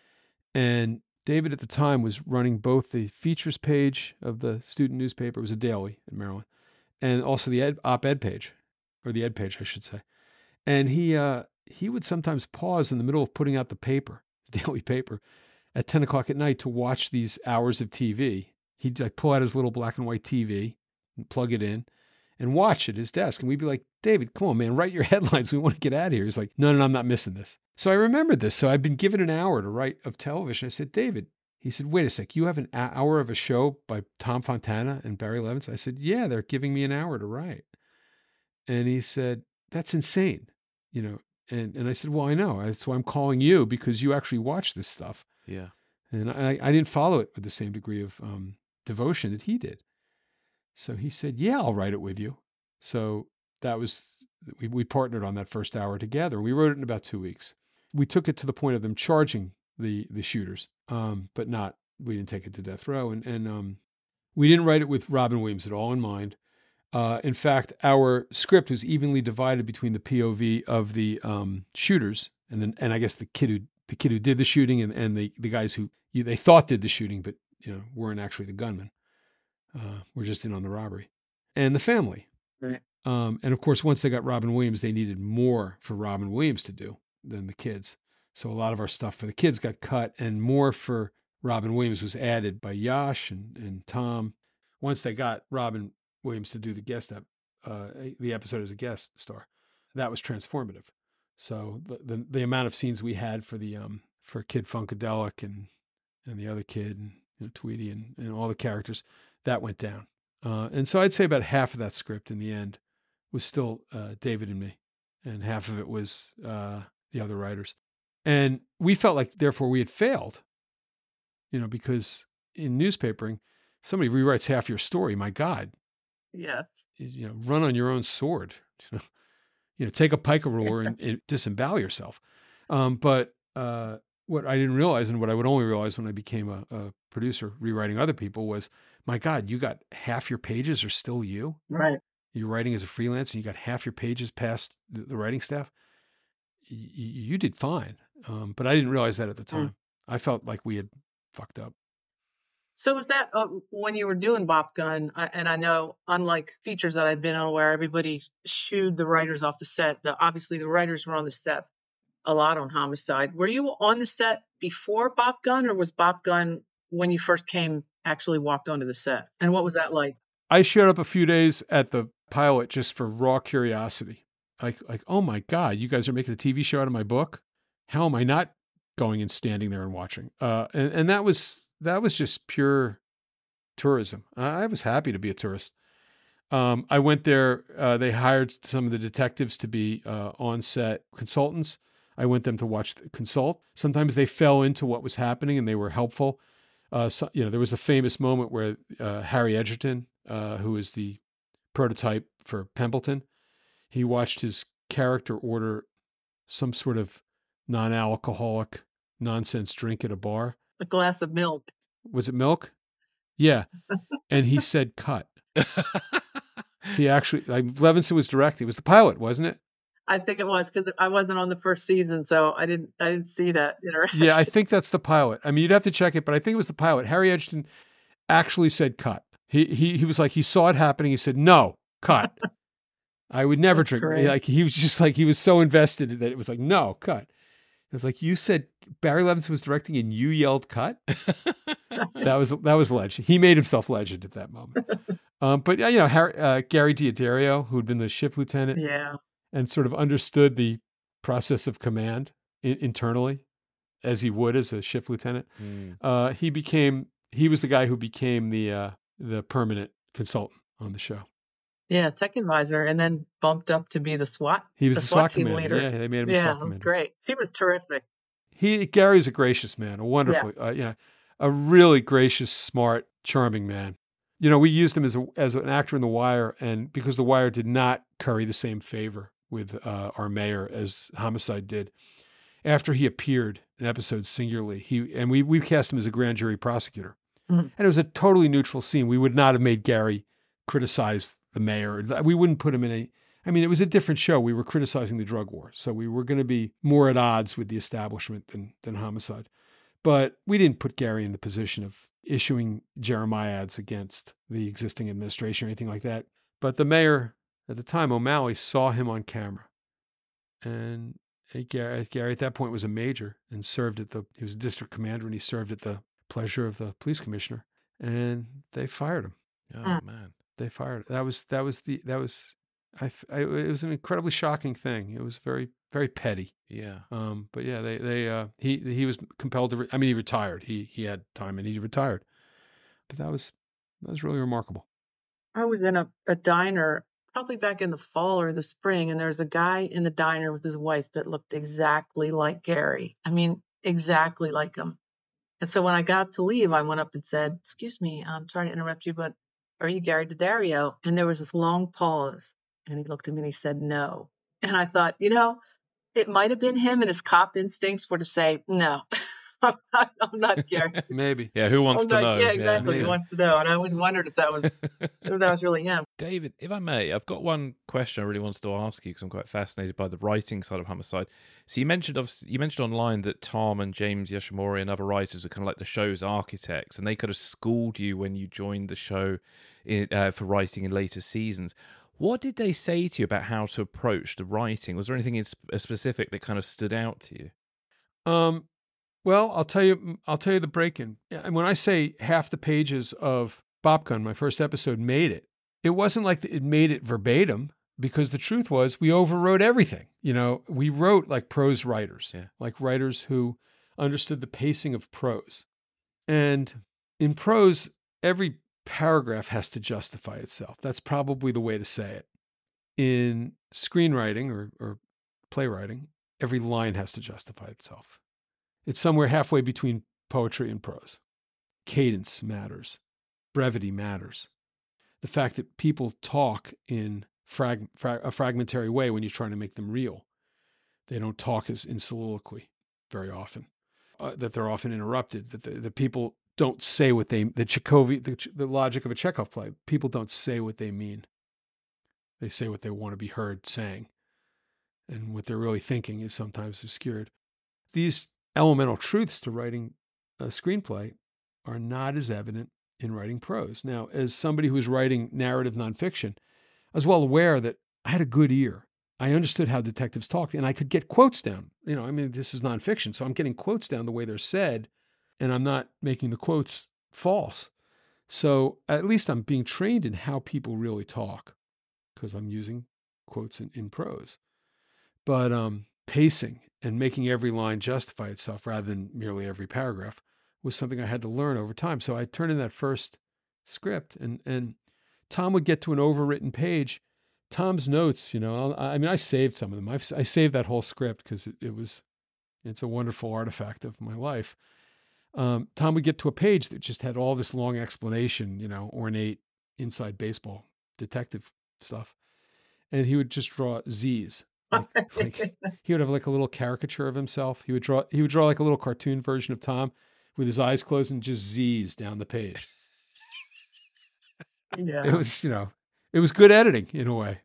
And David at the time was running both the features page of the student newspaper, it was a daily in Maryland, and also the ed, op-ed page, or the ed page, I should say. And he uh, he would sometimes pause in the middle of putting out the paper, the daily paper, at ten o'clock at night to watch these hours of T V. He'd like pull out his little black and white T V and plug it in and watch at his desk. And we'd be like, David, come on, man, write your headlines. We want to get out of here. He's like, no, no, no, I'm not missing this. So I remembered this. So I'd been given an hour to write of television. I said, David, he said, wait a sec, you have an hour of a show by Tom Fontana and Barry Levinson? I said, yeah, they're giving me an hour to write. And he said, that's insane, you know. And and I said, well, I know. That's why I'm calling you, because you actually watch this stuff. Yeah. And I, I didn't follow it with the same degree of um, devotion that he did. So he said, yeah, I'll write it with you. So that was, we, we partnered on that first hour together. We wrote it in about two weeks. We took it to the point of them charging the the shooters, um, but not, we didn't take it to death row. And, and um, we didn't write it with Robin Williams at all in mind. Uh, in fact, our script was evenly divided between the P O V of the um, shooters and then, and I guess the kid who the kid who did the shooting and, and the, the guys who you, they thought did the shooting, but you know weren't actually the gunmen. Uh, were just in on the robbery, and the family. Right. Um, and of course, once they got Robin Williams, they needed more for Robin Williams to do than the kids. So a lot of our stuff for the kids got cut, and more for Robin Williams was added by Yash and, and Tom. Once they got Robin Williams to do the guest ep, uh, the episode as a guest star, that was transformative. So the, the the amount of scenes we had for the um for Kid Funkadelic and and the other kid and you know, Tweety and, and all the characters, that went down. Uh, and so I'd say about half of that script in the end was still uh, David and me, and half of it was uh, the other writers. And we felt like, therefore, we had failed, you know, because in newspapering, if somebody rewrites half your story, my God, Yeah. you know, run on your own sword, you know, you know, take a pica ruler and, and disembowel yourself. Um, but uh, what I didn't realize, and what I would only realize when I became a, a producer rewriting other people, was, my God, you got half your pages are still you. Right. You're writing as a freelance, and you got half your pages past the, the writing staff. Y- you did fine, um, but I didn't realize that at the time. Mm. I felt like we had fucked up. So was that uh, when you were doing Bop Gun, I, and I know, unlike features that I'd been on where everybody shooed the writers off the set, the, obviously the writers were on the set a lot on Homicide. Were you on the set before Bop Gun, or was Bop Gun when you first came, actually walked onto the set? And what was that like? I showed up a few days at the pilot just for raw curiosity. Like, like, oh my God, you guys are making a T V show out of my book? How am I not going and standing there and watching? Uh, and, and that was... That was just pure tourism. I was happy to be a tourist. Um, I went there. Uh, they hired some of the detectives to be uh, on-set consultants. I went them to watch consult. Sometimes they fell into what was happening and they were helpful. Uh, so, you know, there was a famous moment where uh, Harry Edgerton, uh, who is the prototype for Pembleton, he watched his character order some sort of non-alcoholic nonsense drink at a bar. A glass of milk. Was it milk? Yeah. And he said, cut. He actually, like, Levinson was directing. It was the pilot, wasn't it? I think it was because I wasn't on the first season, so I didn't I didn't see that interaction. Yeah, I think that's the pilot. I mean, you'd have to check it, but I think it was the pilot. Harry Edgerton actually said cut. He he he was like, he saw it happening. He said, no, cut. I would never That's drink. great. Like, he was just like, he was so invested that it was like, no, cut. It was like, you said Barry Levinson was directing and you yelled cut. That was that was legend. He made himself legend at that moment. Um, but yeah, you know, Harry, uh, Gary D'Addario, who had been the shift lieutenant, Yeah. and sort of understood the process of command I- internally, as he would as a shift lieutenant. Mm. Uh, he became he was the guy who became the uh, the permanent consultant on the show. Yeah, tech advisor, and then bumped up to be the SWAT. He was the the SWAT, team commander. leader. Yeah, they made him a Yeah, SWAT it was commander. great. He was terrific. He Gary's a gracious man, a wonderful, uh, you know, a really gracious, smart, charming man. You know, we used him as a, as an actor in The Wire, and because The Wire did not curry the same favor with uh, our mayor as Homicide did, after he appeared in episodes singularly, he and we we cast him as a grand jury prosecutor, Mhm. and it was a totally neutral scene. We would not have made Gary criticize the mayor. We wouldn't put him in a. I mean, it was a different show. We were criticizing the drug war, so we were going to be more at odds with the establishment than than Homicide. But we didn't put Gary in the position of issuing jeremiads against the existing administration or anything like that. But the mayor at the time, O'Malley, saw him on camera, and Gary, Gary at that point was a major and served at the. He was a district commander, and he served at the pleasure of the police commissioner, and they fired him. Oh Mm. man. They fired. That was that was the that was. I, I it was an incredibly shocking thing. It was very very petty. Yeah. Um, but yeah, they they uh, he he was compelled to. Re- I mean, he retired. He he had time and he retired. But that was that was really remarkable. I was in a, a diner probably back in the fall or the spring, and there was a guy in the diner with his wife that looked exactly like Gary. I mean, exactly like him. And so when I got up to leave, I went up and said, "Excuse me, I'm sorry to interrupt you, but are you Gary D'Addario?" And there was this long pause, and he looked at me and he said, "No." And I thought, you know, it might have been him, and his cop instincts were to say, "No, I'm not, I'm not Gary." Maybe. Yeah. Who wants I'm to not- know? Yeah, exactly. yeah. He wants to know. And I always wondered if that was if that was really him. David, if I may, I've got one question I really wanted to ask you because I'm quite fascinated by the writing side of Homicide. So you mentioned, obviously, you mentioned online that Tom and James Yoshimori and other writers are kind of like the show's architects, and they could have schooled you when you joined the show in, uh, for writing in later seasons. What did they say to you about how to approach the writing? Was there anything in sp- specific that kind of stood out to you? Um, well, I'll tell you. I'll tell you the break-in. And when I say half the pages of Bopgun, my first episode, made it, it wasn't like it made it verbatim, because the truth was we overwrote everything. You know, we wrote like prose writers, Yeah. like writers who understood the pacing of prose. And in prose, every paragraph has to justify itself. That's probably the way to say it. In screenwriting or, or playwriting, every line has to justify itself. It's somewhere halfway between poetry and prose. Cadence matters. Brevity matters. The fact that people talk in frag, fra- a fragmentary way when you're trying to make them real. They don't talk as in soliloquy very often. Uh, that they're often interrupted. That the, the people don't say what they, the Chekhov, the, the logic of a Chekhov play, people don't say what they mean. They say what they want to be heard saying. And what they're really thinking is sometimes obscured. These elemental truths to writing a screenplay are not as evident in writing prose. Now, as somebody who was writing narrative nonfiction, I was well aware that I had a good ear. I understood how detectives talked, and I could get quotes down. You know, I mean, this is nonfiction, so I'm getting quotes down the way they're said, and I'm not making the quotes false. So at least I'm being trained in how people really talk, because I'm using quotes in, in prose. But um, pacing and making every line justify itself rather than merely every paragraph was something I had to learn over time. So I turned in that first script, and and Tom would get to an overwritten page. Tom's notes, you know, I, I mean, I saved some of them. I've, I saved that whole script because it, it was, it's a wonderful artifact of my life. Um, Tom would get to a page that just had all this long explanation, you know, ornate inside baseball detective stuff. And he would just draw Z's. Like, like he would have like a little caricature of himself. He would draw, he would draw like a little cartoon version of Tom with his eyes closed and just Z's down the page. Yeah. It was, you know, it was good editing in a way.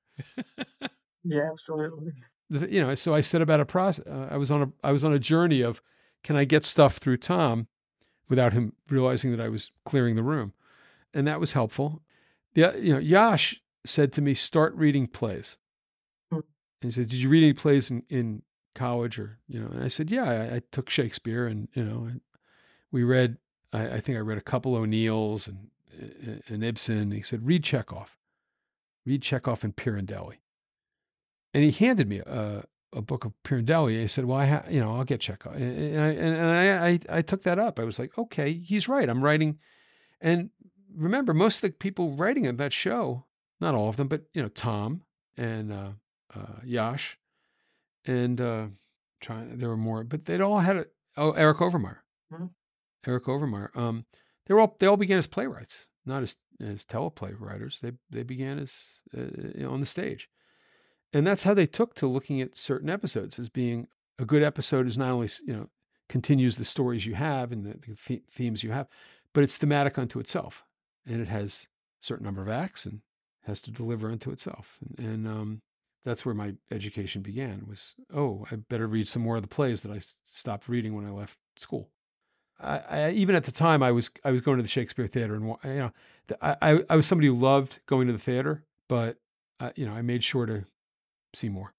Yeah, absolutely. You know, so I set about a process. Uh, I was on a I was on a journey of, can I get stuff through Tom without him realizing that I was clearing the room, and that was helpful. Yeah, you know, Yash said to me, "Start reading plays." Hmm. And he said, "Did you read any plays in, in college or you know?" And I said, "Yeah, I, I took Shakespeare, and you know, and we read. I, I think I read a couple O'Neills and and Ibsen." And he said, "Read Chekhov, read Chekhov and Pirandelli." And he handed me a, a book of Pirandelli. And he said, "Well, I ha- you know, I'll get Chekhov." And, and I and, and I, I I took that up. I was like, "Okay, he's right. I'm writing." And remember, most of the people writing in that show, not all of them, but you know, Tom and uh, uh, Yash, and uh, trying there were more, but they'd all had a, oh Eric Overmyer, Mhm. Eric Overmyer. Um, they were all they all began as playwrights, not as as teleplay writers. They they began as uh, you know, on the stage. And that's how they took to looking at certain episodes as being a good episode is not only, you know, continues the stories you have and the, the th- themes you have, but it's thematic unto itself. And it has a certain number of acts and has to deliver unto itself. And, and um, that's where my education began was, oh, I better read some more of the plays that I stopped reading when I left school. I, I even at the time I was, I was going to the Shakespeare Theater and, you know, I, I, I was somebody who loved going to the theater, but, uh, you know, I made sure to see more.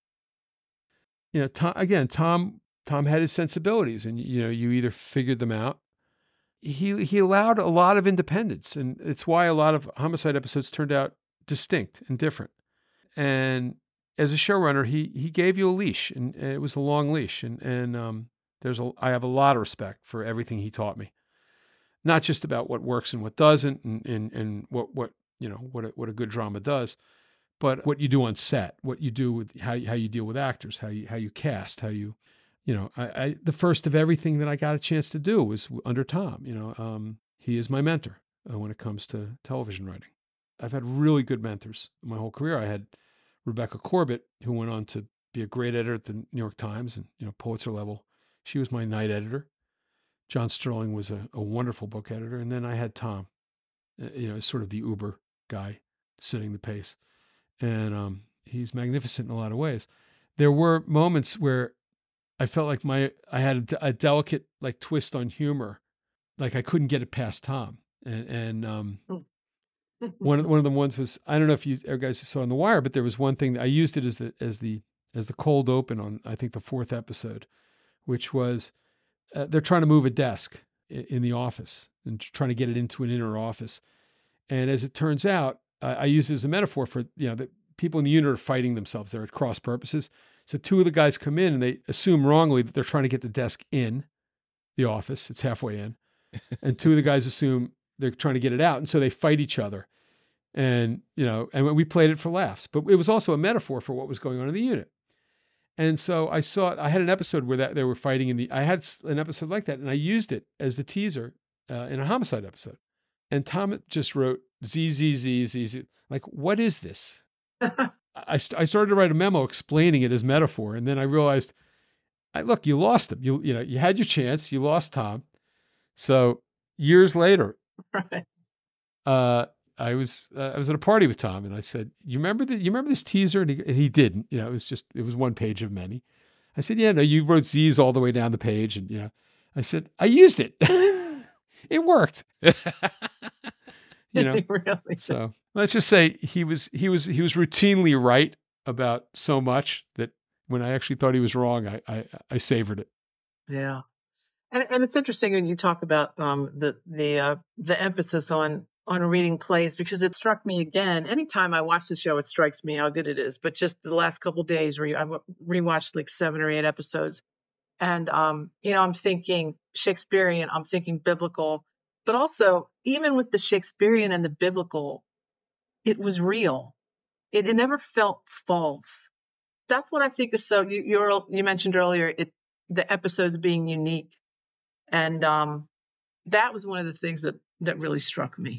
You know, Tom, again, Tom, Tom had his sensibilities, and you know, you either figured them out. He he allowed a lot of independence, and it's why a lot of Homicide episodes turned out distinct and different. And as a showrunner, he he gave you a leash, and, and it was a long leash. And and um, there's a I have a lot of respect for everything he taught me, not just about what works and what doesn't, and and, and what what you know what a, what a good drama does, but what you do on set, what you do with how how you deal with actors, how you how you cast, how you, you know, I, I the first of everything that I got a chance to do was under Tom. You know, um, he is my mentor uh, when it comes to television writing. I've had really good mentors in my whole career. I had Rebecca Corbett, who went on to be a great editor at the New York Times and you know Pulitzer level. She was my night editor. John Sterling was a, a wonderful book editor, and then I had Tom, uh, you know, sort of the Uber guy, setting the pace. And um, he's magnificent in a lot of ways. There were moments where I felt like my I had a, a delicate like twist on humor, like I couldn't get it past Tom. And, and um, one of one of the ones was I don't know if you guys saw on The Wire, but there was one thing that I used it as the as the as the cold open on I think the fourth episode, which was uh, they're trying to move a desk in, in the office and trying to get it into an inner office. And as it turns out, uh, I use it as a metaphor for, you know, that people in the unit are fighting themselves. They're at cross purposes. So two of the guys come in and they assume wrongly that they're trying to get the desk in the office. It's halfway in. And two of the guys assume they're trying to get it out. And so they fight each other. And, you know, and we played it for laughs. But it was also a metaphor for what was going on in the unit. And so I saw, I had an episode where that they were fighting in the, I had an episode like that. And I used it as the teaser uh, in a Homicide episode. And Tom just wrote Z, Z, Z, Z, Z. Like, what is this? I, st- I started to write a memo explaining it as metaphor. And then I realized, I, look, you lost him. You, you know, you had your chance. You lost Tom. So years later, Right. uh, I was, uh, I was at a party with Tom and I said, you remember that, you remember this teaser? And he, and he didn't, you know, it was just, it was one page of many. I said, yeah, no, you wrote Z's all the way down the page. And, you know, I said, I used it. It worked. You know, Really? so let's just say he was he was he was routinely right about so much that when I actually thought he was wrong, I I, I savored it. Yeah. And and it's interesting when you talk about um the the uh, the emphasis on on reading plays, because it struck me again. Anytime I watch the show, it strikes me how good it is. But just the last couple of days, re- I rewatched like seven or eight episodes, and um you know I'm thinking Shakespearean, I'm thinking biblical, but also even with the Shakespearean and the biblical, it was real. It, it never felt false. That's what I think is so. You you're, you mentioned earlier it the episodes being unique. And um, that was one of the things that, that really struck me.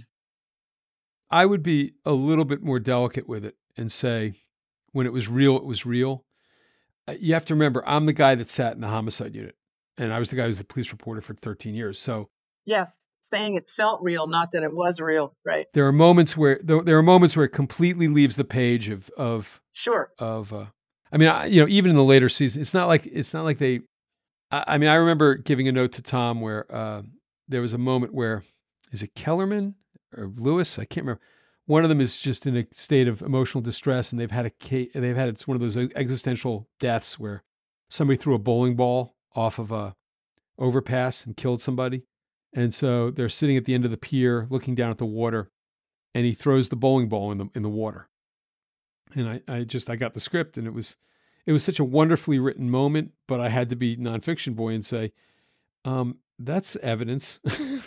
I would be a little bit more delicate with it and say, when it was real, it was real. You have to remember, I'm the guy that sat in the homicide unit, and I was the guy who was the police reporter for thirteen years. So Yes, saying it felt real, not that it was real, right? There are moments where there, there are moments where it completely leaves the page of of Sure. of. Uh, I mean, I, you know, even in the later season, it's not like it's not like they. I, I mean, I remember giving a note to Tom where uh, there was a moment where is it Kellerman or Lewis? I can't remember. One of them is just in a state of emotional distress, and they've had a ca- they've had it's one of those existential deaths where somebody threw a bowling ball off of a overpass and killed somebody. And so they're sitting at the end of the pier looking down at the water, and he throws the bowling ball in the in the water. And I, I just I got the script, and it was it was such a wonderfully written moment, but I had to be nonfiction boy and say, um, that's evidence.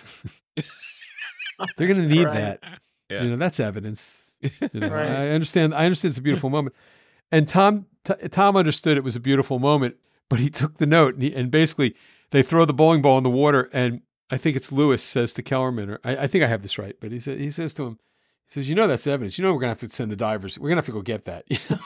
They're gonna need Right. that. Yeah. You know, that's evidence. You know, Right. I understand I understand it's a beautiful moment. And Tom t- Tom understood it was a beautiful moment, but he took the note and, he, and basically they throw the bowling ball in the water, and I think it's Lewis says to Kellerman, or I, I think I have this right, but he said he says to him, he says, "You know that's evidence. You know we're gonna have to send the divers. We're gonna have to go get that."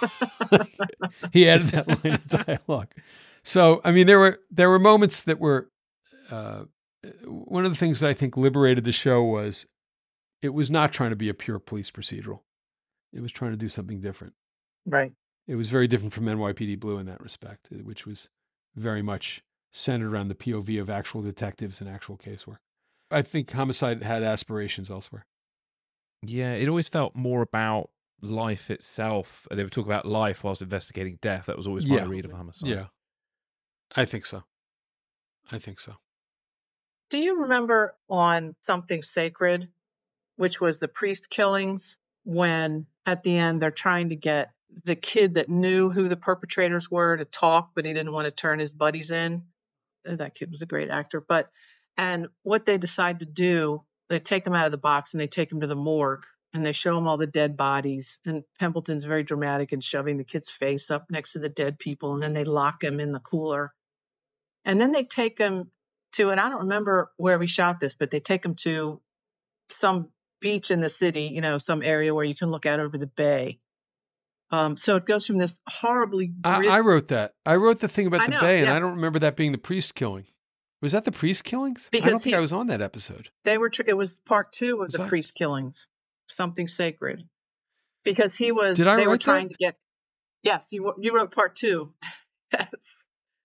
He added that line of dialogue. So I mean, there were there were moments that were. Uh, one of the things that I think liberated the show was it was not trying to be a pure police procedural. It was trying to do something different. Right. It was very different from N Y P D Blue in that respect, which was very much centered around the P O V of actual detectives and actual casework. I think Homicide had aspirations elsewhere. Yeah, it always felt more about life itself. They would talk about life whilst investigating death. That was always my Yeah. read of Homicide. Yeah, I think so. I think so. Do you remember on Something Sacred, which was the priest killings, when at the end they're trying to get the kid that knew who the perpetrators were to talk, but he didn't want to turn his buddies in? Uh, That kid was a great actor. But, and what they decide to do, they take him out of the box and they take him to the morgue and they show him all the dead bodies. And Templeton's very dramatic in shoving the kid's face up next to the dead people. And then they lock him in the cooler. And then they take him to, and I don't remember where we shot this, but they take him to some beach in the city, you know, some area where you can look out over the bay. Um, so it goes from this horribly grit- I, I wrote that. I wrote the thing about I the know, bay, and I yes. don't remember that being the priest killing. Was that the priest killings? I Because don't think he- I was on that episode. they were, tr- it was part two of Was the that- priest killings, Something Sacred, because he was, Did I they were write that? trying to get, yes, you, w- you wrote part two. Yes.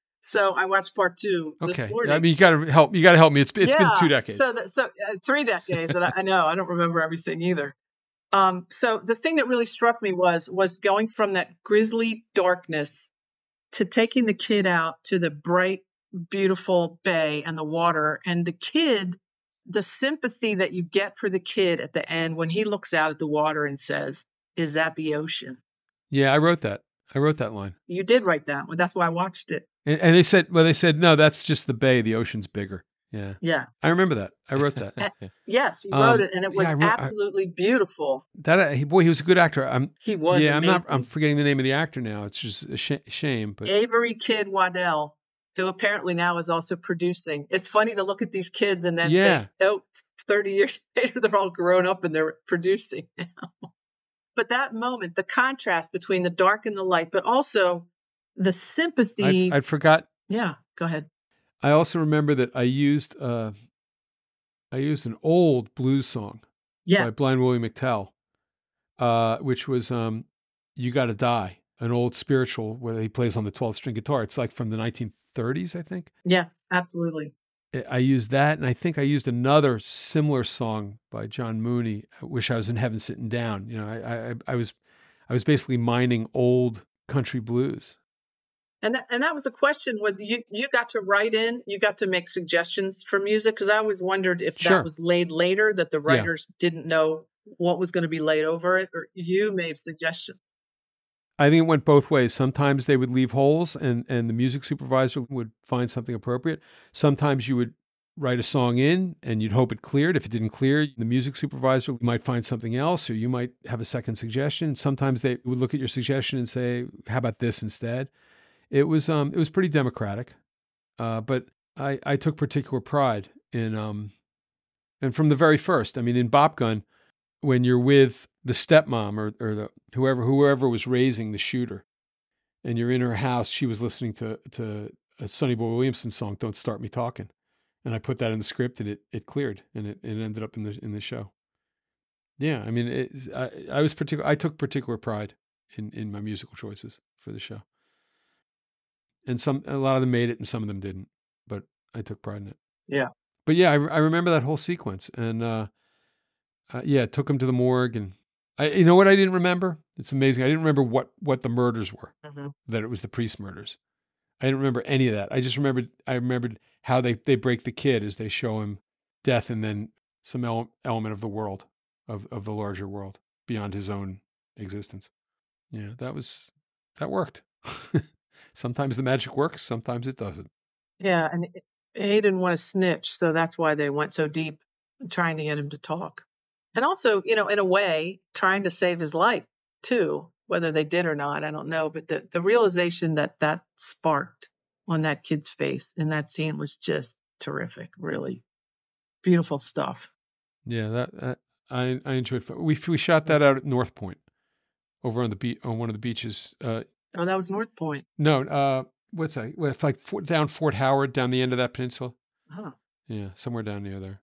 So I watched part two this Okay. morning. I mean, you got to help. You got to help me. It's it's been two Yeah, decades. So, that, so uh, three decades, and I, I know I don't remember everything either. Um, so the thing that really struck me was was going from that grisly darkness to taking the kid out to the bright, beautiful bay and the water, and the kid, the sympathy that you get for the kid at the end when he looks out at the water and says, "Is that the ocean?" Yeah, I wrote that. I wrote that line. You did write that one. That's why I watched it. And, and they said, well, they said, no, that's just the bay. The ocean's bigger. Yeah. Yeah. I remember that. I wrote that. Yes, you Um, wrote it, and it was yeah, I wrote- I- absolutely beautiful. that uh, he, boy, he was a good actor. I'm He was yeah, I'm not. amazing. I'm forgetting the name of the actor now. It's just a sh- shame. But Avery Kidd Waddell, who apparently now is also producing. It's funny to look at these kids and then Yeah. think, oh, thirty years later, they're all grown up and they're producing now. But that moment, the contrast between the dark and the light, but also the sympathy. I, I'd forgot. yeah, go ahead. I also remember that I used uh, I used an old blues song Yeah, by Blind Willie McTell, uh, which was um, "You Gotta Die," an old spiritual where he plays on the twelve string guitar. It's like from the nineteen thirties, I think. yes, absolutely. I- I used that, and I think I used another similar song by John Mooney. I wish I was in heaven sitting down. You know, I I, I was I was basically mining old country blues. And that, and that was a question whether you, you got to write in, you got to make suggestions for music, because I always wondered if Sure. that was laid later, that the writers didn't know what was going to be laid over it, or you made suggestions. I think it went both ways. Sometimes they would leave holes, and and the music supervisor would find something appropriate. Sometimes you would write a song in, and you'd hope it cleared. If it didn't clear, the music supervisor might find something else, or you might have a second suggestion. Sometimes they would look at your suggestion and say, "How about this instead?" It was um it was pretty democratic, uh, but I I took particular pride in um, and from the very first. I mean, in Bop Gun, when you're with the stepmom or or the whoever whoever was raising the shooter, and you're in her house, she was listening to to a Sonny Boy Williamson song, "Don't Start Me Talking," And I put that in the script, and it it cleared, and it, it ended up in the in the show. Yeah, I mean, it, I I was particular. I took particular pride in in my musical choices for the show, and some a lot of them made it, and some of them didn't. But I took pride in it. Yeah. But yeah, I, I remember that whole sequence, and uh, uh, yeah, took him to the morgue, and I, you know what I didn't remember? It's amazing. I didn't remember what what the murders were. Mm-hmm. That it was the priest murders. I didn't remember any of that. I just remembered. I remembered how they they break the kid as they show him death, and then some ele- element of the world, of of the larger world beyond his own existence. Yeah, that was that worked. Sometimes the magic works. Sometimes it doesn't. Yeah, and it- he didn't want to snitch, so that's why they went so deep trying to get him to talk. And also, you know, in a way, trying to save his life too. Whether they did or not, I don't know. But the, the realization that that sparked on that kid's face in that scene was just terrific. Really beautiful stuff. Yeah, that, that I I enjoyed. We we shot that out at North Point, over on the beach on one of the beaches. Uh, Oh, that was North Point. no, uh, what's that? Well, it's like Fort, down Fort Howard, down the end of that peninsula. Huh. Yeah, somewhere down near there.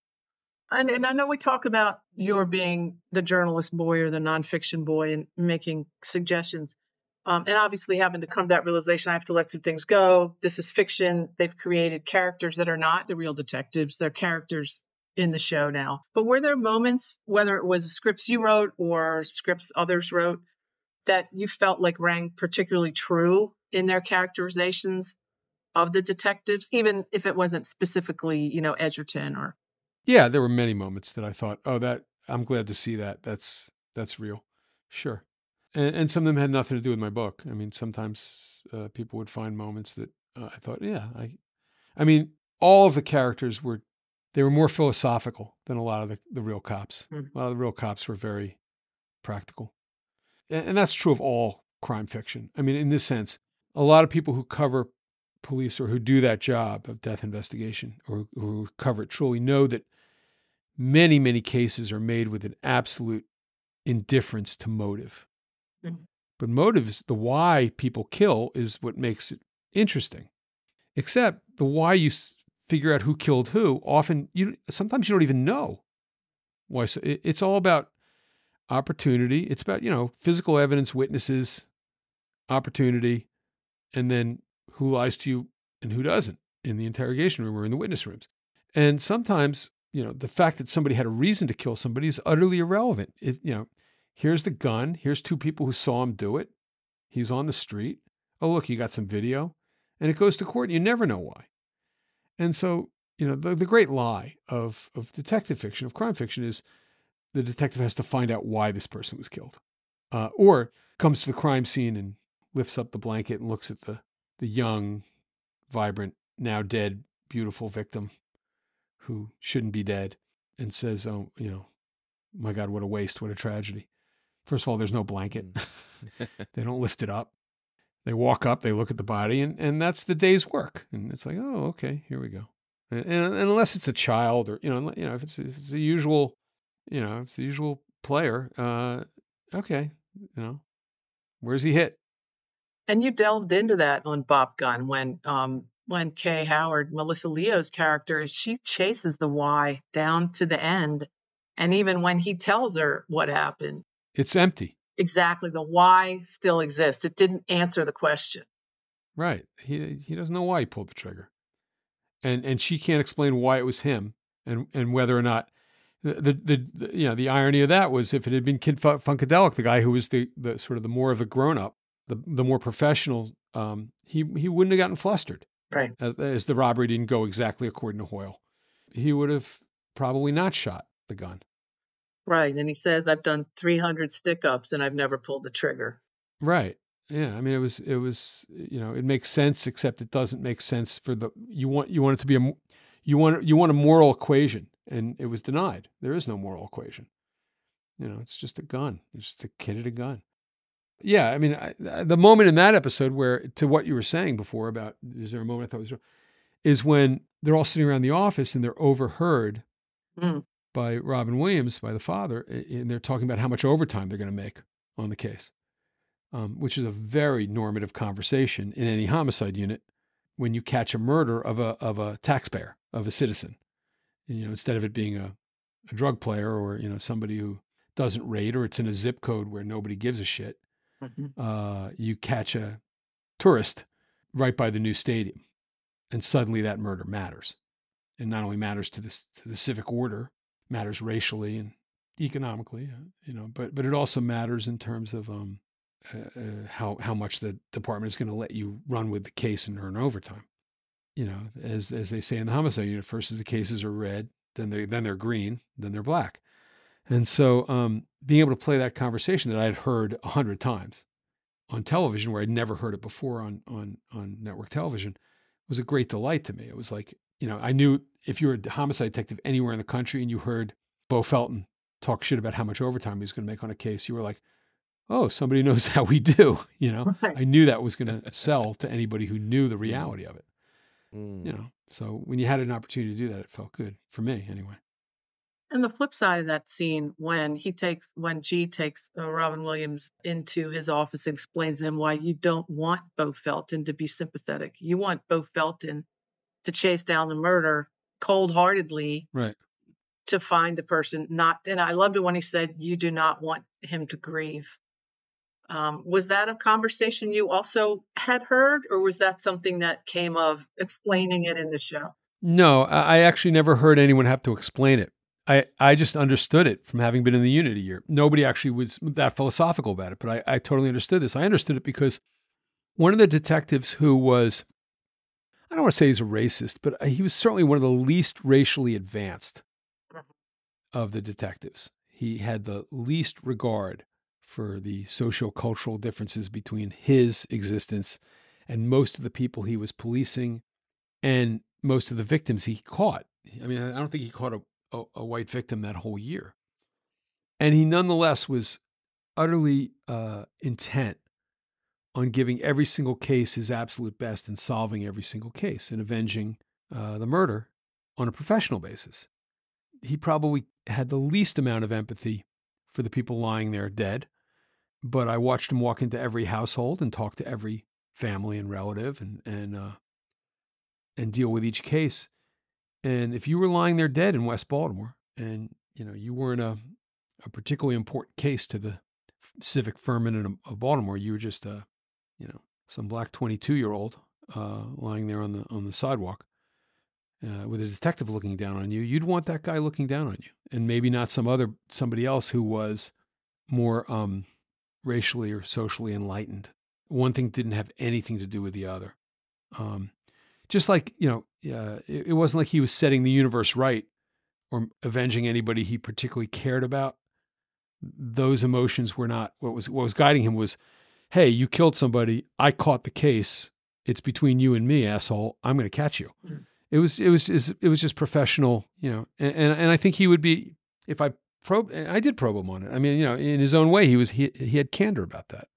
And, and I know we talk about your being the journalist boy or the nonfiction boy and making suggestions. Um, and obviously having to come to that realization, I have to let some things go. This is fiction. They've created characters that are not the real detectives. They're characters in the show now. But were there moments, whether it was scripts you wrote or scripts others wrote, that you felt like rang particularly true in their characterizations of the detectives, even if it wasn't specifically, you know, Edgerton or... Yeah, there were many moments that I thought, oh, that I'm glad to see that. That's that's real. Sure. And, and some of them had nothing to do with my book. I mean, sometimes uh, people would find moments that uh, I thought, yeah, I, I mean, all of the characters were, they were more philosophical than a lot of the, the real cops. Mhm. A lot of the real cops were very practical. And, and that's true of all crime fiction. I mean, in this sense, a lot of people who cover police or who do that job of death investigation or who cover it truly know that many, many cases are made with an absolute indifference to motive. Mhm. But motive is the why people kill is what makes it interesting. Except the why you s- figure out who killed who, often you sometimes you don't even know why. So it, it's all about opportunity. It's about, you know, physical evidence, witnesses, opportunity, and then who lies to you and who doesn't in the interrogation room or in the witness rooms. And sometimes, you know, the fact that somebody had a reason to kill somebody is utterly irrelevant. It, you know, here's the gun. Here's two people who saw him do it. He's on the street. Oh, look, you got some video. And it goes to court. And you never know why. And so, you know, the, the great lie of, of detective fiction, of crime fiction, is the detective has to find out why this person was killed. Uh, or comes to the crime scene and lifts up the blanket and looks at the, the young, vibrant, now dead, beautiful victim who shouldn't be dead and says, oh, you know, my God, what a waste, what a tragedy. First of all, there's no blanket. They don't lift it up. They walk up, they look at the body, and, and that's the day's work. And it's like, oh, okay, here we go. And, and, and unless it's a child or, you know, you know, if it's, if it's the usual, you know, if it's the usual player, uh, okay, you know, where's he hit? And you delved into that on Bop Gun when um, when Kay Howard, Melissa Leo's character, she chases the why down to the end. And even when he tells her what happened, It's empty. exactly, the why still exists. It didn't answer the question. Right. He he doesn't know why he pulled the trigger. And and she can't explain why it was him and and whether or not the the, the, the you know, the irony of that was if it had been Kid Fun- Funkadelic, the guy who was the the sort of the more of a grown-up, the the more professional, um he he wouldn't have gotten flustered. Right. As, as the robbery didn't go exactly according to Hoyle. He would have probably not shot the gun. Right. And he says, I've done three hundred stick ups and I've never pulled the trigger. Right. Yeah. I mean, it was, it was, you know, it makes sense, except it doesn't make sense for the, you want, you want it to be a, you want, you want a moral equation, and it was denied. There is no moral equation. You know, it's just a gun. It's just a kid at a gun. Yeah. I mean, I, the moment in that episode where, to what you were saying before about, is there a moment I thought was real, is when they're all sitting around the office and they're overheard Mm. by Robin Williams, by the father, and they're talking about how much overtime they're going to make on the case, um, which is a very normative conversation in any homicide unit. when you catch a murder of a of a taxpayer, of a citizen. You know, instead of it being a, a drug player or, you know, somebody who doesn't rate, or it's in a zip code where nobody gives a shit, Mm-hmm. uh, you catch a tourist right by the new stadium, and suddenly that murder matters. And not only matters to the, to the civic order, matters racially and economically, uh, you know, but but it also matters in terms of um, uh, uh, how how much the department is going to let you run with the case and earn overtime. You know, as as they say in the homicide unit, first as the cases are red, then they then they're green, then they're black. And so um, being able to play that conversation that I had heard a hundred times on television, where I'd never heard it before on on on network television, was a great delight to me. It was like, you know, I knew if you were a homicide detective anywhere in the country and you heard Bo Felton talk shit about how much overtime he was going to make on a case, you were like, oh, somebody knows how we do. You know, Right. I knew that was going to sell to anybody who knew the reality of it. Mm. You know, so when you had an opportunity to do that, it felt good for me anyway. And the flip side of that scene, when he takes, when G takes uh, Robin Williams into his office and explains to him why you don't want Bo Felton to be sympathetic. You want Bo Felton to chase down the murder cold-heartedly Right. to find the person. Not, and I loved it when he said, "You do not want him to grieve." Um, was that a conversation you also had heard, or was that something that came of explaining it in the show? No, I I actually never heard anyone have to explain it. I, I just understood it from having been in the unit a year. Nobody actually was that philosophical about it, but I, I totally understood this. I understood it because one of the detectives who was, I don't want to say he's a racist, but he was certainly one of the least racially advanced of the detectives. He had the least regard for the socio-cultural differences between his existence and most of the people he was policing and most of the victims he caught. I mean, I don't think he caught a A, a white victim that whole year. And he nonetheless was utterly uh, intent on giving every single case his absolute best and solving every single case and avenging uh, the murder on a professional basis. He probably had the least amount of empathy for the people lying there dead, but I watched him walk into every household and talk to every family and relative and and uh, and deal with each case. And if you were lying there dead in West Baltimore and, you know, you weren't a, a particularly important case to the civic firmament of Baltimore, you were just a, you know, some black twenty-two-year-old uh, lying there on the on the sidewalk uh, with a detective looking down on you, you'd want that guy looking down on you, and maybe not some other somebody else who was more um, racially or socially enlightened. One thing didn't have anything to do with the other. Um, just like, you know, uh, it, it wasn't like he was setting the universe right or avenging anybody he particularly cared about. Those emotions were not what was what was guiding him. Was, hey, you killed somebody. I caught the case. It's between you and me, asshole. I'm going to catch you. Mm. It was it was it was just professional, you know. And, and and I think he would be if I probe. I did probe him on it. I mean, you know, in his own way, he was he he had candor about that.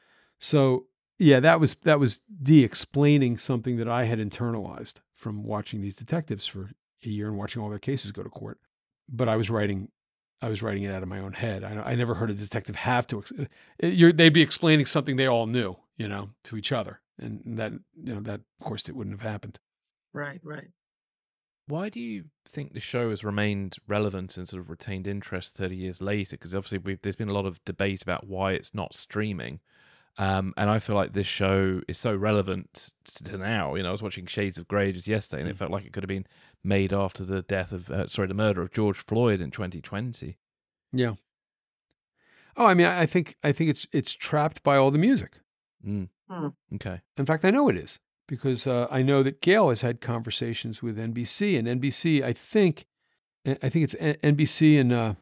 So yeah, that was that was de-explaining something that I had internalized from watching these detectives for a year and watching all their cases go to court. But I was writing, I was writing it out of my own head. I, I never heard a detective have to. You're, they'd be explaining something they all knew, you know, to each other, and that, you know, that of course it wouldn't have happened. Right, right. Why do you think the show has remained relevant and sort of retained interest thirty years later? Because obviously we've, there's been a lot of debate about why it's not streaming. Um, and I feel like this show is so relevant to now. You know, I was watching Shades of Grey just yesterday, and it felt like it could have been made after the death of, uh, sorry, the murder of George Floyd in twenty twenty. Yeah. Oh, I mean, I think I think it's it's trapped by all the music. Mm. Mm. Okay. In fact, I know it is because uh, I know that Gail has had conversations with N B C, and N B C, I think, I think it's N B C and. Uh,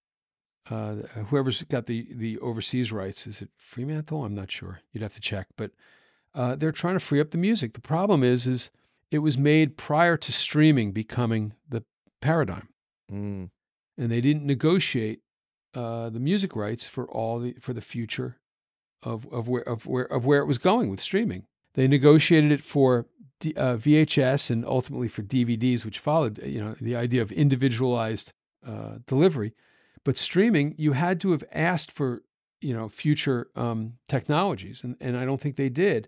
Uh, whoever's got the, the overseas rights, is it Fremantle? I'm not sure. You'd have to check. But uh, they're trying to free up the music. The problem is, is it was made prior to streaming becoming the paradigm, mm. and they didn't negotiate uh, the music rights for all the for the future of of where of where of where it was going with streaming. They negotiated it for D, uh, V H S and ultimately for D V Ds, which followed. You know, the idea of individualized uh, delivery. But streaming, you had to have asked for, you know, future um, technologies, and, and I don't think they did.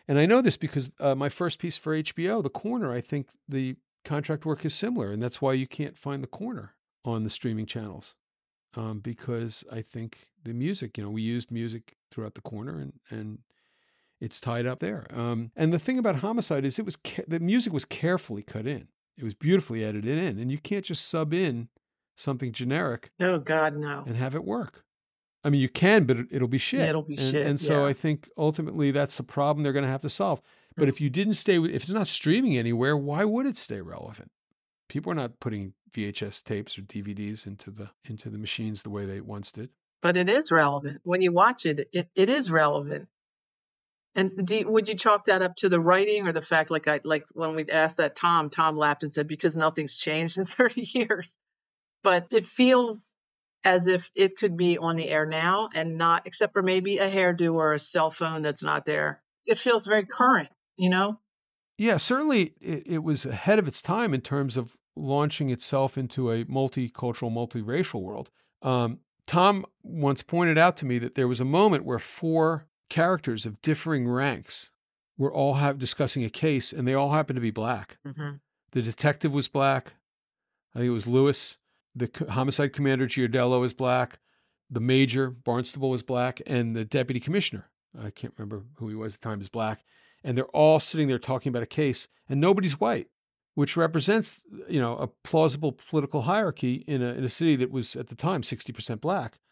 And I know this because uh, my first piece for H B O, The Corner, I think the contract work is similar. And that's why you can't find The Corner on the streaming channels. Um, because I think the music, you know, we used music throughout The Corner, and, and it's tied up there. Um, and the thing about Homicide is it was, ca- the music was carefully cut in. It was beautifully edited in, and you can't just sub in something generic. Oh God, no. And have it work. I mean, you can, but it, it'll be shit. It'll be and, shit. And so yeah. I think ultimately that's the problem they're going to have to solve. But if you didn't stay with, if it's not streaming anywhere, why would it stay relevant? People are not putting V H S tapes or D V Ds into the into the machines the way they once did. But it is relevant. When you watch it, it, it is relevant. And do you, would you chalk that up to the writing or the fact, like I like when we asked that Tom, Tom laughed and said, because nothing's changed in thirty years. But it feels as if it could be on the air now and not, except for maybe a hairdo or a cell phone that's not there. It feels very current, you know? Yeah, certainly it, it was ahead of its time in terms of launching itself into a multicultural, multiracial world. Um, Tom once pointed out to me that there was a moment where four characters of differing ranks were all have, discussing a case, and they all happened to be black. Mm-hmm. The detective was black. I think it was Lewis. The co- homicide commander, Giardello, is black. The major, Barnstable, was black. And the deputy commissioner, I can't remember who he was at the time, is black. And they're all sitting there talking about a case, and nobody's white, which represents, you know, a plausible political hierarchy in a, in a city that was at the time sixty percent black.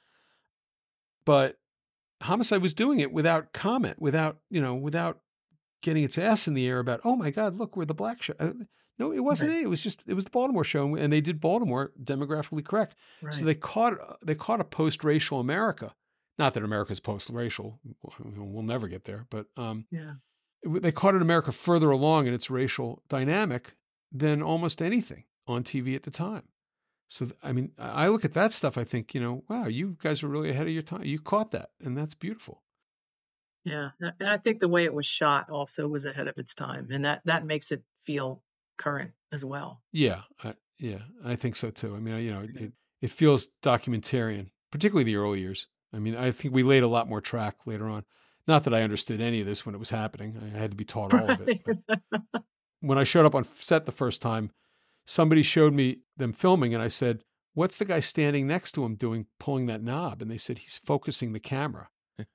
But Homicide was doing it without comment, without, you know, without getting its ass in the air about, oh my God, look, we're the black show. Uh, No, it wasn't Right. it. It was just, it was the Baltimore show, and they did Baltimore demographically correct. Right. So they caught, they caught a post-racial America. Not that America's post-racial. We'll never get there. But um, yeah. it- they caught an America further along in its racial dynamic than almost anything on T V at the time. So, I mean, I look at that stuff, I think, you know, wow, you guys are really ahead of your time. You caught that, and that's beautiful. Yeah. And I think the way it was shot also was ahead of its time. And that, that makes it feel current as well. Yeah, I, yeah, I think so too. I mean, you know, it, it feels documentarian, particularly the early years. I mean, I think we laid a lot more track later on. Not that I understood any of this when it was happening. I had to be taught all of it. But when I showed up on set the first time, somebody showed me them filming, and I said, "What's the guy standing next to him doing, pulling that knob?" And they said, "He's focusing the camera."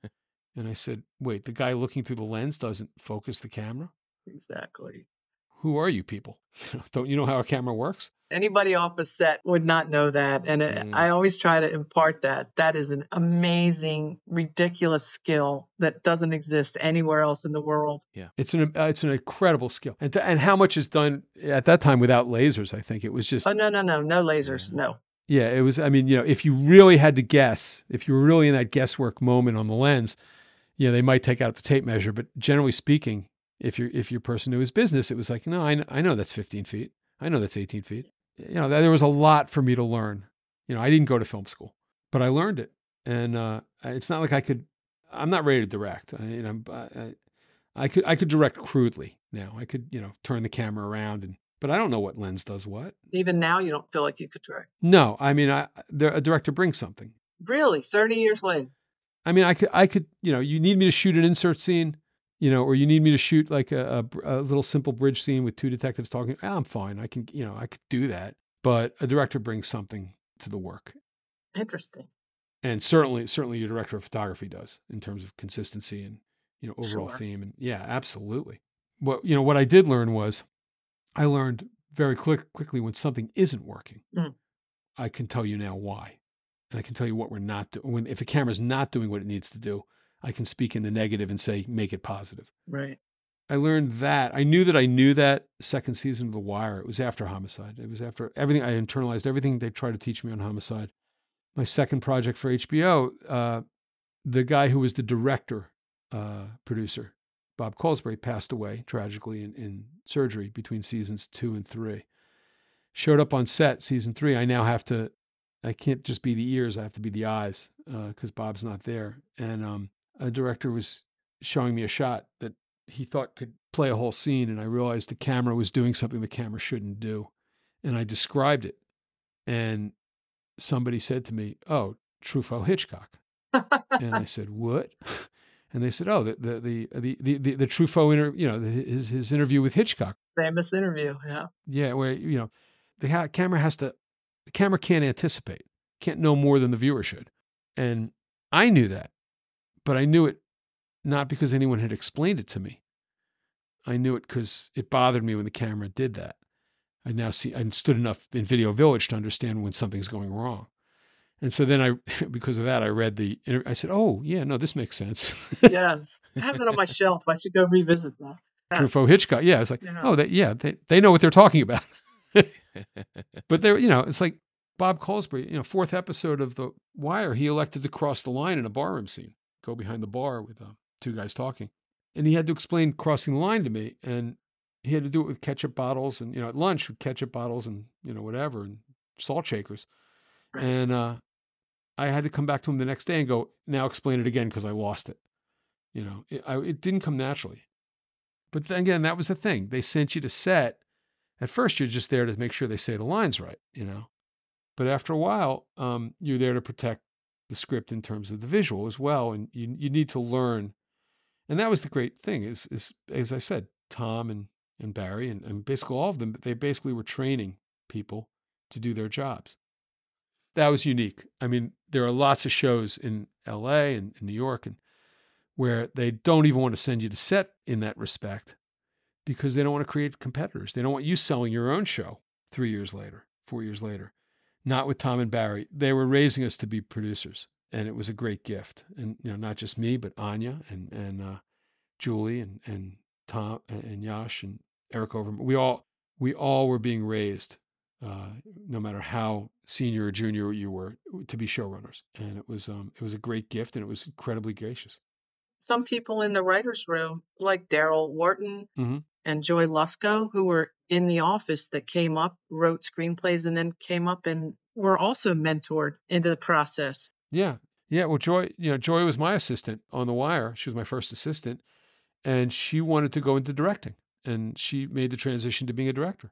And I said, "Wait, the guy looking through the lens doesn't focus the camera?" Exactly. Who are you people? Don't you know how a camera works? Anybody off a set would not know that. And it, Mm. I always try to impart that. That is an amazing, ridiculous skill that doesn't exist anywhere else in the world. It's an uh, it's an incredible skill, and to, and how much is done at that time without lasers? I think it was just Oh, no, no, no. No lasers. No. yeah. It was. I mean, you know, if you really had to guess, if you were really in that guesswork moment on the lens, you know, they might take out the tape measure. But generally speaking, if you're if your person knew his business, it was like, no, I know, I know that's fifteen feet. I know that's eighteen feet. You know, there was a lot for me to learn. You know, I didn't go to film school, but I learned it, and uh, it's not like I could. I'm not ready to direct. I, you know, I, I could I could direct crudely now. I could, you know, turn the camera around, and but I don't know what lens does what. Even now, you don't feel like you could direct. No, I mean, I the, a director brings something. Really? thirty years later? I mean, I could I could you know, you need me to shoot an insert scene, you know, or you need me to shoot like a, a, a little simple bridge scene with two detectives talking. I'm fine. I can, you know, I could do that. But a director brings something to the work, Interesting. and certainly certainly your director of photography does in terms of consistency and, you know, overall Sure. theme. And yeah, absolutely. What you know what I did learn was I learned very quick, quickly when something isn't working. Mm. I can tell you now why, and I can tell you what we're not doing. When if the camera's not doing what it needs to do, I can speak in the negative and say make it positive. Right. I learned that. I knew that I knew that second season of The Wire. It was after Homicide. It was after everything. I internalized everything they tried to teach me on Homicide. My second project for H B O, uh, the guy who was the director, uh, producer, Bob Colesbury, passed away tragically in, in surgery between seasons two and three. Showed up on set season three. I now have to, I can't just be the ears. I have to be the eyes because uh, Bob's not there. And um, a director was showing me a shot that he thought could play a whole scene. And I realized the camera was doing something the camera shouldn't do. And I described it. And somebody said to me, "Oh, Truffaut Hitchcock." And I said, "What?" And they said, oh, the the the the the, the, the Truffaut inter, you know, his his interview with Hitchcock. Famous interview, yeah. Yeah, where you know, the ha- camera has to, the camera can't anticipate, can't know more than the viewer should, and I knew that, but I knew it not because anyone had explained it to me. I knew it because it bothered me when the camera did that. I now see, I stood enough in Video Village to understand when something's going wrong. And so then I, because of that, I read the, I said, oh, yeah, no, this makes sense. Yes. I have that on my shelf. I should go revisit that. Truffaut, Hitchcock. Yeah. It's like, Yeah. oh, they, yeah, they, they know what they're talking about. But they're, you know, it's like Bob Colesbury, you know, fourth episode of The Wire, he elected to cross the line in a barroom scene, go behind the bar with uh, two guys talking. And he had to explain crossing the line to me. And he had to do it with ketchup bottles and, you know, at lunch with ketchup bottles and, you know, whatever, and salt shakers. Right. And uh, I had to come back to him the next day and go, now explain it again because I lost it. You know, it, I, it didn't come naturally. But then again, that was the thing. They sent you to set. At first, you're just there to make sure they say the lines right, you know. But after a while, um, you're there to protect the script in terms of the visual as well. And you you need to learn. And that was the great thing is, is as I said, Tom and, and Barry and, and basically all of them, they basically were training people to do their jobs. That was unique. I mean, there are lots of shows in L A and in New York and where they don't even want to send you to set in that respect because they don't want to create competitors. They don't want you selling your own show three years later, four years later. Not with Tom and Barry. They were raising us to be producers, and it was a great gift. And you know, not just me, but Anya and and uh, Julie and and Tom and Yash and Eric Overman. We all we all were being raised, uh, no matter how senior or junior you were, to be showrunners. And it was um, it was a great gift, and it was incredibly gracious. Some people in the writer's room, like Daryl Wharton Mm-hmm. and Joy Lusko, who were in the office that came up, wrote screenplays, and then came up and were also mentored into the process. Yeah. Yeah. Well, Joy, you know, Joy was my assistant on The Wire. She was my first assistant, and she wanted to go into directing, and she made the transition to being a director.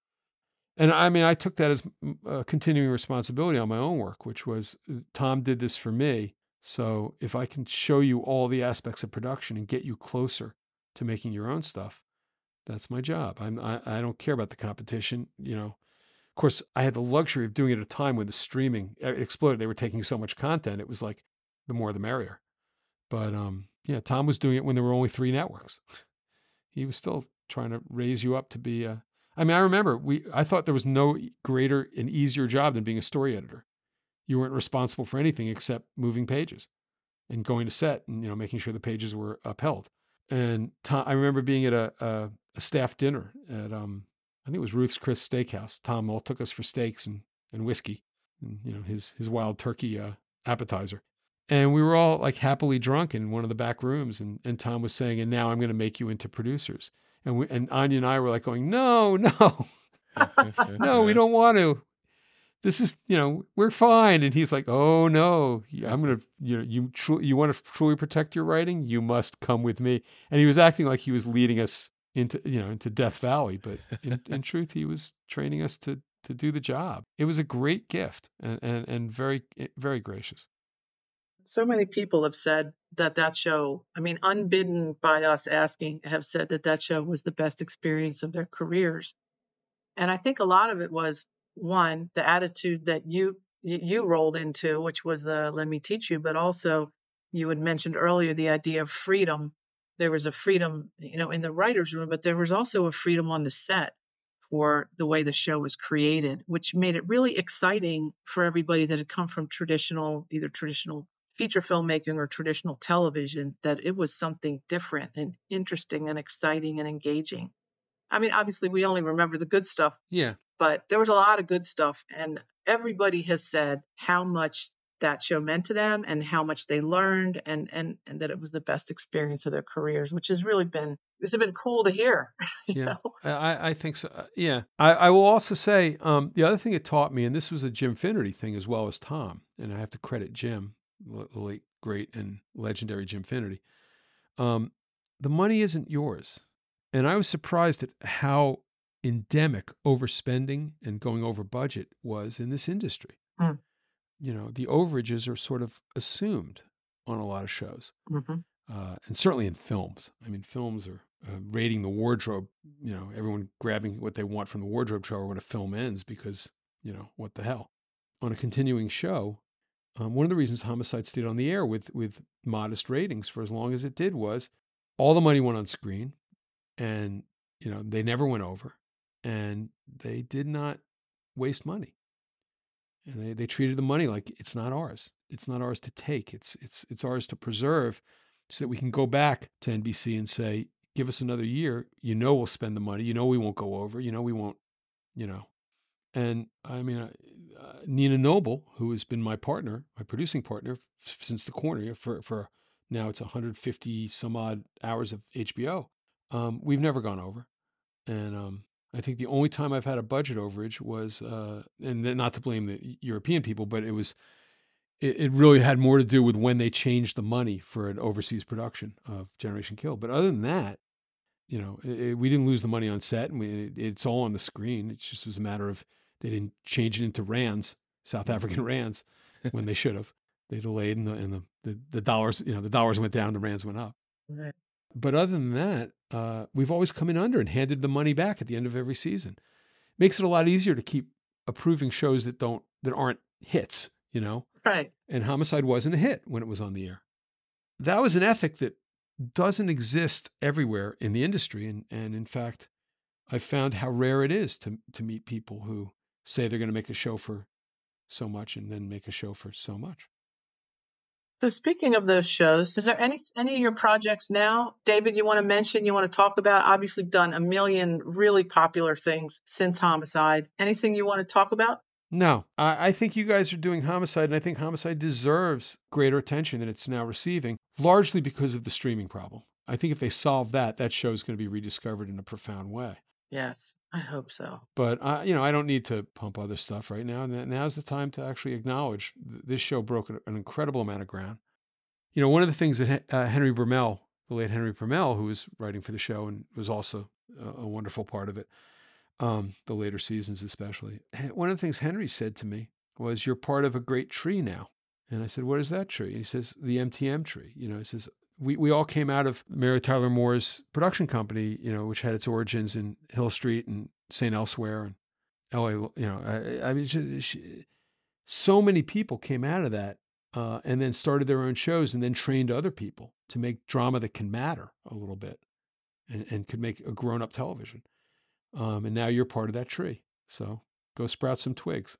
And I mean, I took that as a continuing responsibility on my own work, which was Tom did this for me. So if I can show you all the aspects of production and get you closer to making your own stuff, that's my job. I'm, I, I don't care about the competition. You know, of course, I had the luxury of doing it at a time when the streaming exploded. They were taking so much content. It was like the more the merrier. But um, yeah, Tom was doing it when there were only three networks. He was still trying to raise you up to be a, I mean, I remember we, I thought there was no greater and easier job than being a story editor. You weren't responsible for anything except moving pages and going to set and, you know, making sure the pages were upheld. And Tom, I remember being at a, a, a staff dinner at, um, I think it was Ruth's Chris Steakhouse. Tom all took us for steaks and, and whiskey and, you know, his, his wild turkey uh, appetizer. And we were all like happily drunk in one of the back rooms. And, and Tom was saying, and now I'm going to make you into producers. And we, and Anya and I were like going, no, no, no, we don't want to. This is, you know, we're fine. And he's like, oh no, I'm going to, you know, you tru- you want to truly protect your writing? You must come with me. And he was acting like he was leading us into, you know, into Death Valley. But in, in truth, he was training us to, to do the job. It was a great gift and, and, and very, very gracious. So many people have said that that show, I mean, unbidden by us asking, have said that that show was the best experience of their careers. And I think a lot of it was, one, the attitude that you you rolled into, which was the let me teach you, but also you had mentioned earlier the idea of freedom. There was a freedom, you know, in the writer's room, but there was also a freedom on the set for the way the show was created, which made it really exciting for everybody that had come from traditional, either traditional feature filmmaking or traditional television, that it was something different and interesting and exciting and engaging. I mean, obviously, we only remember the good stuff. Yeah. But there was a lot of good stuff. And everybody has said how much that show meant to them and how much they learned and and and that it was the best experience of their careers, which has really been, this has been cool to hear. you Yeah, know? I, I think so. Uh, yeah. I, I will also say um, the other thing it taught me, and this was a Jim Finnerty thing as well as Tom, and I have to credit Jim, the late, great, and legendary Jim Finnerty. Um, the money isn't yours. And I was surprised at how endemic overspending and going over budget was in this industry. Mm. You know, the overages are sort of assumed on a lot of shows. Mm-hmm. uh, and certainly in films. I mean, films are uh, raiding the wardrobe. You know, everyone grabbing what they want from the wardrobe drawer when a film ends because, you know, what the hell. On a continuing show, um, one of the reasons Homicide stayed on the air with with modest ratings for as long as it did was all the money went on screen, and you know they never went over, and they did not waste money. And they, they treated the money like it's not ours. It's not ours to take. It's it's it's ours to preserve, so that we can go back to N B C and say, give us another year. You know we'll spend the money. You know we won't go over. You know we won't. You know. And I mean, uh, uh, Nina Noble, who has been my partner, my producing partner f- since The Corner for for now it's one hundred fifty some odd hours of H B O. Um, we've never gone over, and um, I think the only time I've had a budget overage was, uh, and then not to blame the European people, but it was, it, it really had more to do with when they changed the money for an overseas production of Generation Kill. But other than that, you know, it, it, we didn't lose the money on set, and we, it, it's all on the screen. It just was a matter of they didn't change it into rands, South African rands, when they should have. They delayed, and the and the, the the dollars, you know, the dollars went down, the rands went up. Right. But other than that, uh, we've always come in under and handed the money back at the end of every season. Makes it a lot easier to keep approving shows that don't that aren't hits, you know. Right. And Homicide wasn't a hit when it was on the air. That was an ethic that doesn't exist everywhere in the industry, and and in fact, I've found how rare it is to to meet people who say they're going to make a show for so much and then make a show for so much. So speaking of those shows, is there any any of your projects now, David, you want to mention, you want to talk about? Obviously, you've done a million really popular things since Homicide. Anything you want to talk about? No, I, I think you guys are doing Homicide, and I think Homicide deserves greater attention than it's now receiving, largely because of the streaming problem. I think if they solve that, that show is going to be rediscovered in a profound way. Yes, I hope so. But, I, you know, I don't need to pump other stuff right now. And now's the time to actually acknowledge th- this show broke an, an incredible amount of ground. You know, one of the things that uh, Henry Bermel, the late Henry Bermel, who was writing for the show and was also a, a wonderful part of it, um, the later seasons especially, one of the things Henry said to me was, you're part of a great tree now. And I said, what is that tree? And he says, the M T M tree. You know, he says, we, we all came out of Mary Tyler Moore's production company, you know, which had its origins in Hill Street and Saint Elsewhere and L A, you know, I, I mean, she, she, so many people came out of that uh, and then started their own shows and then trained other people to make drama that can matter a little bit and, and could make a grown-up television. Um, and now you're part of that tree. So go sprout some twigs.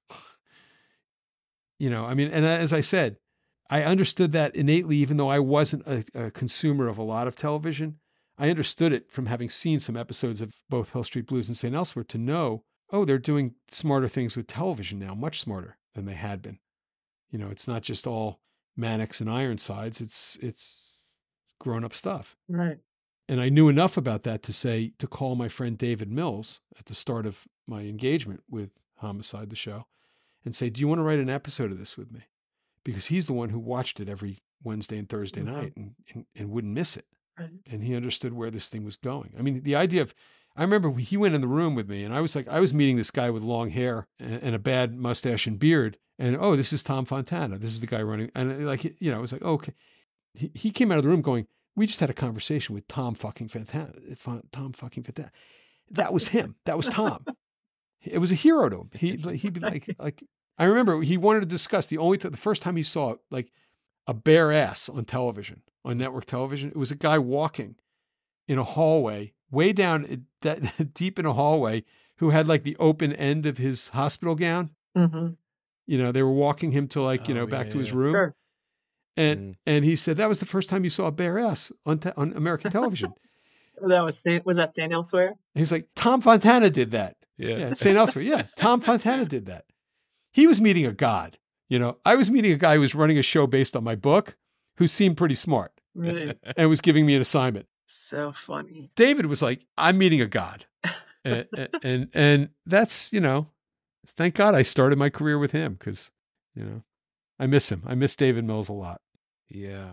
You know, I mean, and as I said, I understood that innately, even though I wasn't a, a consumer of a lot of television. I understood it from having seen some episodes of both Hill Street Blues and Saint Elsewhere to know, oh, they're doing smarter things with television now, much smarter than they had been. You know, it's not just all Mannix and Ironsides. It's it's grown-up stuff. Right. And I knew enough about that to say, to call my friend David Mills at the start of my engagement with Homicide, the show, and say, do you want to write an episode of this with me? Because he's the one who watched it every Wednesday and Thursday mm-hmm. night and, and, and wouldn't miss it. Right. And he understood where this thing was going. I mean, the idea of, I remember he went in the room with me and I was like, I was meeting this guy with long hair and, and a bad mustache and beard. And, oh, this is Tom Fontana. This is the guy running. And like, you know, I was like, oh, okay. He, he came out of the room going, we just had a conversation with Tom fucking Fontana. Tom fucking Fontana. That was him. That was Tom. It was a hero to him. He, he'd be like, like, I remember he wanted to discuss the only, t- the first time he saw like a bare ass on television, on network television. It was a guy walking in a hallway, way down that deep in a hallway, who had like the open end of his hospital gown. Mm-hmm. You know, they were walking him to like, you oh, know, back yeah, to his yeah. room. Sure. And, Mm. and he said, that was the first time you saw a bare ass on, te- on American television. That was, was that Saint Elsewhere? He's like, Tom Fontana did that. Yeah. Yeah. Saint Elsewhere. Yeah. Tom Fontana did that. He was meeting a god. You know, I was meeting a guy who was running a show based on my book, who seemed pretty smart Right. and was giving me an assignment. So funny. David was like, I'm meeting a god. and, and, and that's, you know, thank God I started my career with him because, you know, I miss him. I miss David Mills a lot. Yeah.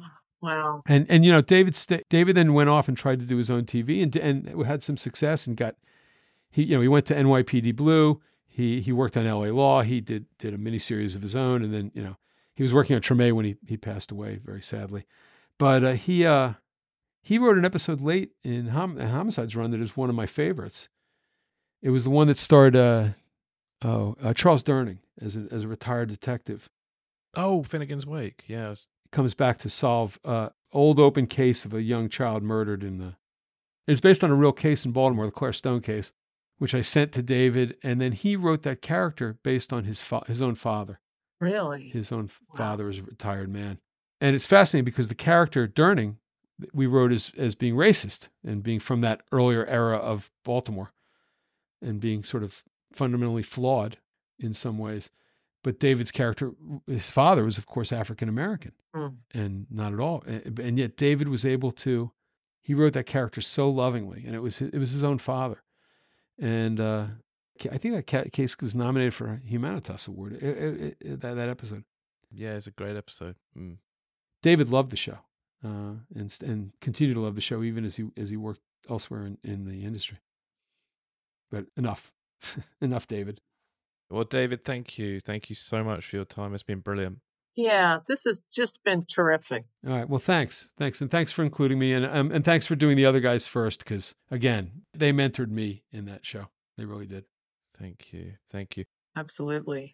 Wow. And, and, you know, David, st- David then went off and tried to do his own T V and, and had some success and got, he, you know, he went to N Y P D Blue. He, he worked on L A Law. He did, did a miniseries of his own. And then, you know, he was working on Treme when he, he passed away, very sadly. But uh, he uh, he wrote an episode late in Hom- Homicide's run that is one of my favorites. It was the one that starred uh, oh, uh, Charles Durning as a, as a retired detective. Oh, Finnegan's Wake. Yes. He comes back to solve uh old open case of a young child murdered in the. It's based on a real case in Baltimore, the Claire Stone case, which I sent to David, and then he wrote that character based on his fa- his own father. Really? His own Wow. father was a retired man. And it's fascinating because the character Durning, we wrote as, as being racist and being from that earlier era of Baltimore and being sort of fundamentally flawed in some ways. But David's character, his father was, of course, African-American Mm. and not at all. And, and yet David was able to, he wrote that character so lovingly, and it was, it was his own father. And uh, I think that ca- case was nominated for a Humanitas Award, it, it, it, that, that episode. Yeah, it's a great episode. Mm. David loved the show uh, and and continued to love the show even as he as he worked elsewhere in, in the industry. But enough, enough, David. Well, David, thank you. Thank you so much for your time. It's been brilliant. Yeah, this has just been terrific. All right. Well, thanks, thanks, and thanks for including me, and um, and thanks for doing the other guys first, because again, they mentored me in that show. They really did. Thank you. Thank you. Absolutely.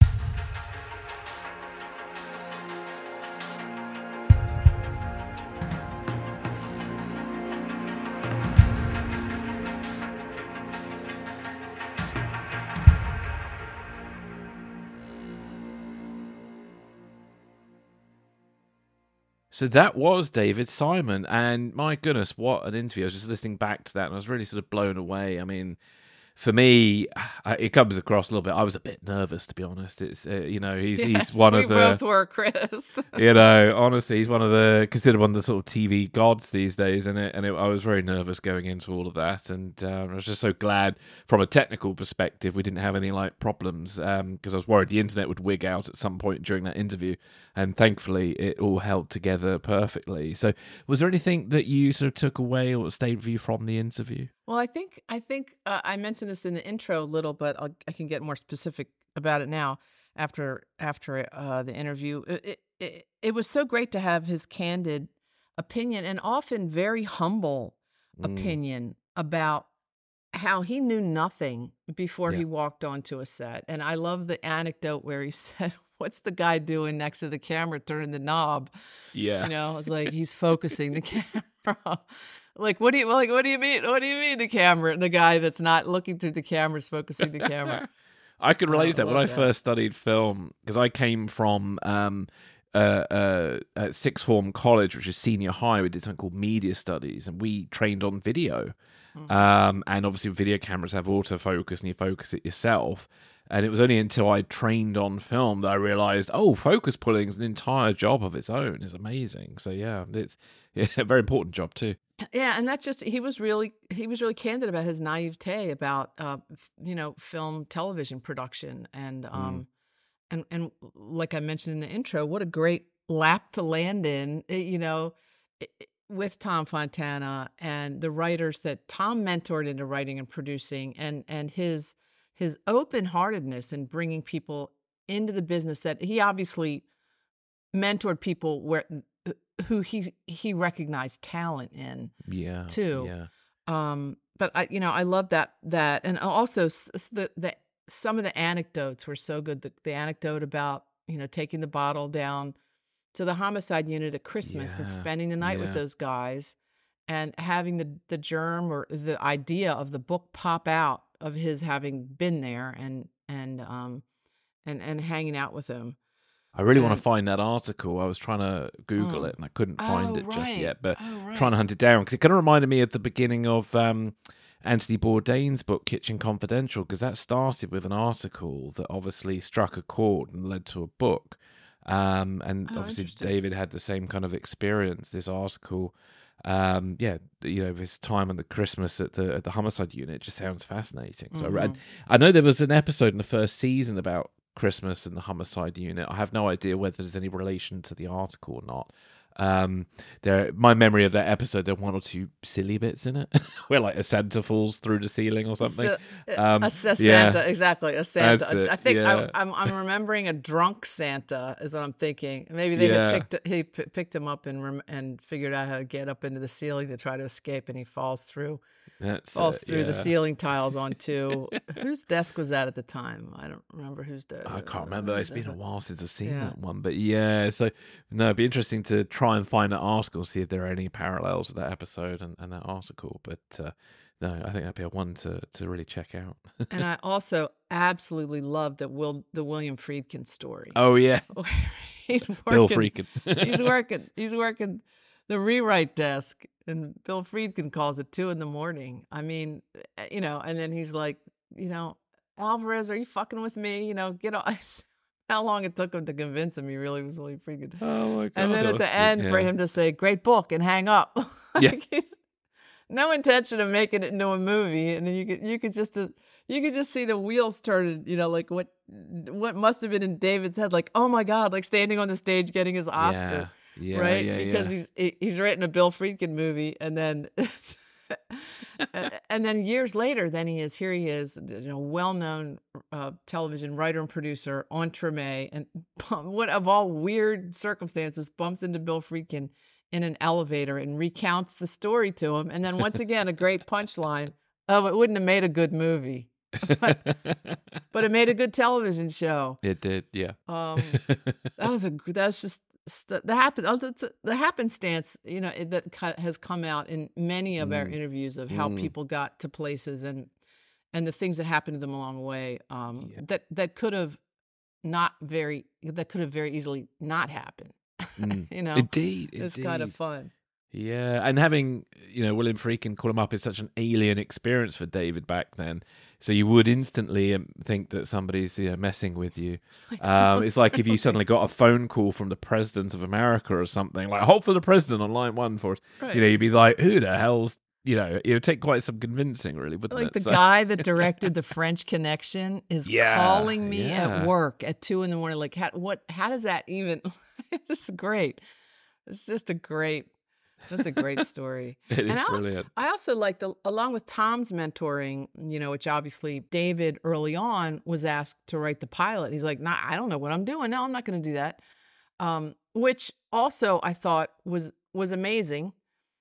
So that was David Simon, and my goodness, what an interview. I was just listening back to that, and I was really sort of blown away. I mean, for me, it comes across a little bit. I was a bit nervous, to be honest. It's uh, you know, he's Yes, he's one we of the both were, Chris. you know, honestly, he's one of the considered one of the sort of T V gods these days, and it, and it, I was very nervous going into all of that, and um, I was just so glad from a technical perspective we didn't have any like problems, because um, I was worried the internet would wig out at some point during that interview, and thankfully it all held together perfectly. So, was there anything that you sort of took away or stayed with you from the interview? Well, I think I think uh, I mentioned this in the intro a little, but I'll, I can get more specific about it now after after uh, the interview. It, it it was so great to have his candid opinion and often very humble Mm. opinion about how he knew nothing before Yeah. he walked onto a set. And I love the anecdote where he said, "What's the guy doing next to the camera turning the knob?" Yeah. You know, it's like he's focusing the camera. Like, what do you like? What do you mean? What do you mean the camera? The guy that's not looking through the camera is focusing the camera. I could relate Oh, to that when love I that. first studied film, because I came from um, uh, uh, at sixth form college, which is senior high. We did something called media studies, and we trained on video. Mhm. Um, and obviously, video cameras have autofocus, and you focus it yourself. And it was only until I trained on film that I realized, oh, focus pulling is an entire job of its own. It's amazing. So yeah, it's yeah, a very important job too. Yeah, and that's just he was really he was really candid about his naivete about uh f- you know film television production and um and and like I mentioned in the intro, what a great lap to land in, eh, you know, i- i- with Tom Fontana and the writers that Tom mentored into writing and producing, and and his his open heartedness in bringing people into the business that he obviously mentored people where who he he recognized talent in Yeah, too. yeah, Um, but I, you know, I love that that, and also s- s- the the some of the anecdotes were so good. The, the anecdote about you know taking the bottle down to the homicide unit at Christmas and Yeah, spending the night with yeah. those guys, and having the the germ or the idea of the book pop out of his having been there and and um and and hanging out with him. I really want And- to find that article. I was trying to Google Oh. it and I couldn't find Oh, it just right. yet, but Oh, right. trying to hunt it down because it kind of reminded me of the beginning of um, Anthony Bourdain's book Kitchen Confidential, because that started with an article that obviously struck a chord and led to a book. Um, and Oh, obviously interesting. David had the same kind of experience. This article, um, yeah, you know, his time on the Christmas at the at the homicide unit just sounds fascinating. So I read. Mhm. I know there was an episode in the first season about Christmas and the homicide unit. I have no idea whether there's any relation to the article or not. Um, there, my memory of that episode, there are one or two silly bits in it where like a Santa falls through the ceiling or something. So, Um, a, a Santa, yeah. exactly. A Santa. That's it, I think yeah. I, I'm I'm remembering a drunk Santa is what I'm thinking. Maybe they Yeah. had picked he p- picked him up and rem- and figured out how to get up into the ceiling to try to escape, and he falls through That's falls it, through the yeah. ceiling tiles onto whose desk was that at the time? I don't remember whose desk. I can't remember. It's been a while since I've seen Yeah. that one, but yeah. So no, it'd be interesting to try and find that article, see if there are any parallels to that episode and, and that article. But uh, no, I think that'd be a one to to really check out. And I also absolutely love that Will the William Friedkin story. Oh yeah, where he's working, Bill Friedkin. he's working. He's working the rewrite desk, and Bill Friedkin calls at two in the morning. I mean, eh, you know, and then he's like, you know, Alvarez, are you fucking with me? You know, get off. How long it took him to convince him he really was William Friedkin. Oh my god! And then that at was the sweet, end, for yeah. him to say, "Great book," and hang up. Yeah. Like, no intention of making it into a movie, and then you could you could just uh, you could just see the wheels turning. You know, like what what must have been in David's head, like, oh my god, like standing on the stage getting his Oscar, Yeah, yeah, right? yeah, Because yeah. he's he- he's written a Bill Friedkin movie, and then and then years later, then he is here. He is, you know, well-known uh, television writer and producer on Treme, and what of all weird circumstances bumps into Bill Friedkin in an elevator and recounts the story to him, and then once again a great punchline. Oh, it wouldn't have made a good movie, but, but it made a good television show. It did, yeah. Um, that was a that was just the, the happen oh, that's a- the happenstance, you know, it- that co- has come out in many of our Mm. interviews of how Mm. people got to places and and the things that happened to them along the way, um, Yeah. that that could have not very that could have very easily not happened. Mm. You know, Indeed, it's indeed. kind of fun. Yeah, and having, you know, William Friedkin call him up is such an alien experience for David back then. So you would instantly um, think that somebody's, you know, messing with you. Um, it's like if you suddenly got a phone call from the president of America or something, like, hold for the president on line one for us. Right. You know, you'd be like, who the hell's, you know, it would take quite some convincing, really, wouldn't Like it? the So- guy that directed the French Connection is Yeah, calling me yeah. at work at two in the morning. Like, how, what? How does that even? This is great. It's just a great. That's a great story. It is And I- brilliant. I also like the along with Tom's mentoring, you know, which obviously David early on was asked to write the pilot. He's like, "Nah, I don't know what I'm doing. No, I'm not going to do that." Um, which also I thought was was amazing,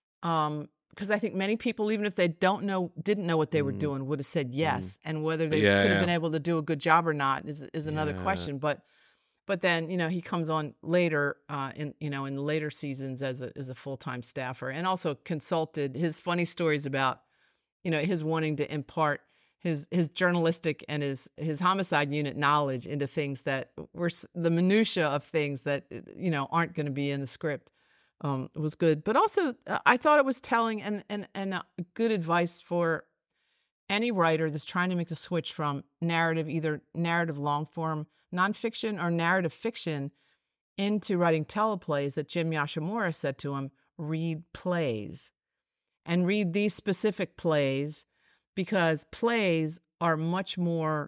um, because I think many people, even if they don't know, didn't know what they were Mm. doing, would have said yes, and whether they Yeah, could have yeah. been able to do a good job or not is is another Yeah. question. But but then, you know, he comes on later, uh, in you know, in later seasons as a as a full time staffer, and also consulted his funny stories about, you know, his wanting to impart his his journalistic and his his homicide unit knowledge into things that were s- the minutia of things that, you know, aren't going to be in the script. Um, was good, but also uh, I thought it was telling and and and uh, good advice for any writer that's trying to make the switch from narrative, either narrative long form nonfiction or narrative fiction, into writing teleplays. That Jim Yashimura said to him, read plays and read these specific plays, because plays are much more,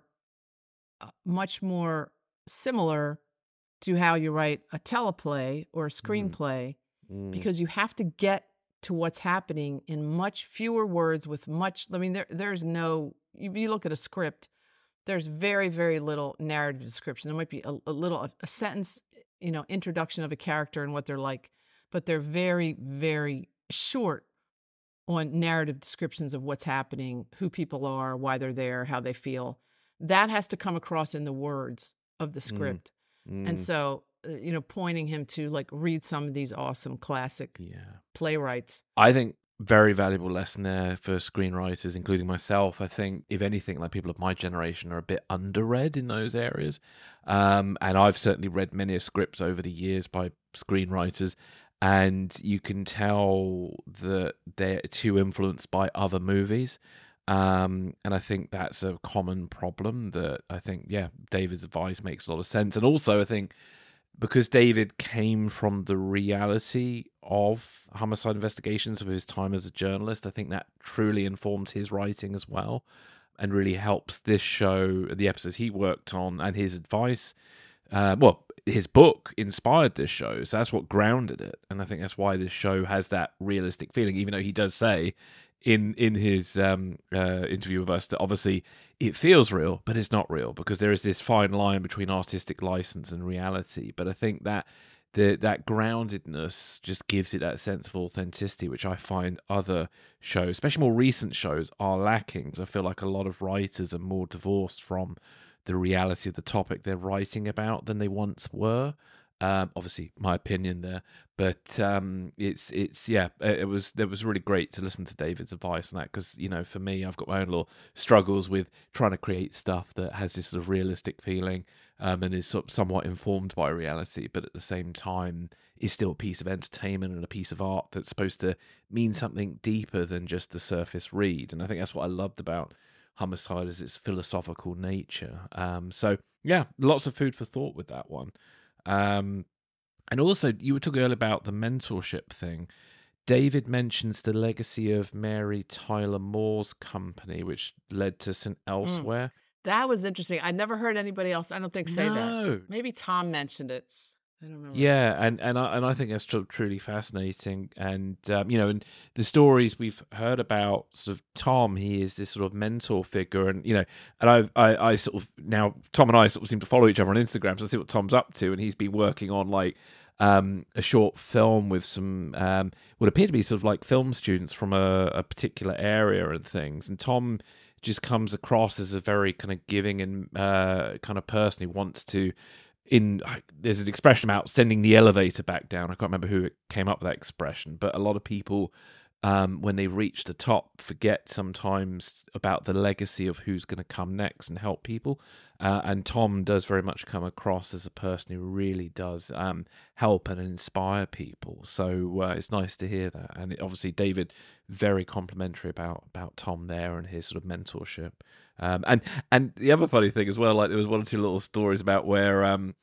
uh, much more similar to how you write a teleplay or a screenplay, Mm. because you have to get to what's happening in much fewer words with much, I mean, there there's no, if you look at a script, there's very, very little narrative description. There might be a, a little, a, a sentence, you know, introduction of a character and what they're like, but they're very, very short on narrative descriptions of what's happening, who people are, why they're there, how they feel. That has to come across in the words of the script. Mm. And so, uh, you know, pointing him to like read some of these awesome classic Yeah. playwrights. I think very valuable lesson there for screenwriters, including myself. I think, if anything, like people of my generation are a bit underread in those areas. Um, and I've certainly read many scripts over the years by screenwriters, and you can tell that they're too influenced by other movies. Um, and I think that's a common problem that I think, yeah, David's advice makes a lot of sense. And also, I think, because David came from the reality of homicide investigations of his time as a journalist, I think that truly informs his writing as well, and really helps this show, the episodes he worked on, and his advice. Uh, well, his book inspired this show, so that's what grounded it, and I think that's why this show has that realistic feeling, even though he does say in in his um, uh, interview with us that obviously it feels real, but it's not real, because there is this fine line between artistic license and reality. But I think that the that groundedness just gives it that sense of authenticity, which I find other shows, especially more recent shows, are lacking. So I feel like a lot of writers are more divorced from the reality of the topic they're writing about than they once were. Um, obviously, my opinion there, but um, it's it's yeah, it was it was really great to listen to David's advice on that, because you know, for me, I've got my own little struggles with trying to create stuff that has this sort of realistic feeling um, and is sort of somewhat informed by reality, but at the same time is still a piece of entertainment and a piece of art that's supposed to mean something deeper than just the surface read. And I think that's what I loved about Homicide, is its philosophical nature. Um, so yeah, lots of food for thought with that one. Um, and also, you were talking earlier about the mentorship thing. David mentions the legacy of Mary Tyler Moore's company, which led to Saint Elsewhere. Mm, that was interesting. I never heard anybody else, I don't think, say no. that. Maybe Tom mentioned it. I don't remember. Yeah, and and I and I think that's tr- truly fascinating. And um, you know, and the stories we've heard about sort of Tom, he is this sort of mentor figure, and you know, and I, I I sort of now Tom and I sort of seem to follow each other on Instagram, so I see what Tom's up to, and he's been working on like um, a short film with some um, what appear to be sort of like film students from a, a particular area and things, and Tom just comes across as a very kind of giving and uh, kind of person who wants to. In there's an expression about sending the elevator back down. I can't remember who came up with that expression, but a lot of people, um, when they reach the top, forget sometimes about the legacy of who's going to come next and help people. Uh, and Tom does very much come across as a person who really does um, help and inspire people. So uh, it's nice to hear that. And it, obviously, David, very complimentary about about Tom there and his sort of mentorship. Um, and and the other funny thing as well, like there was one or two little stories about where um,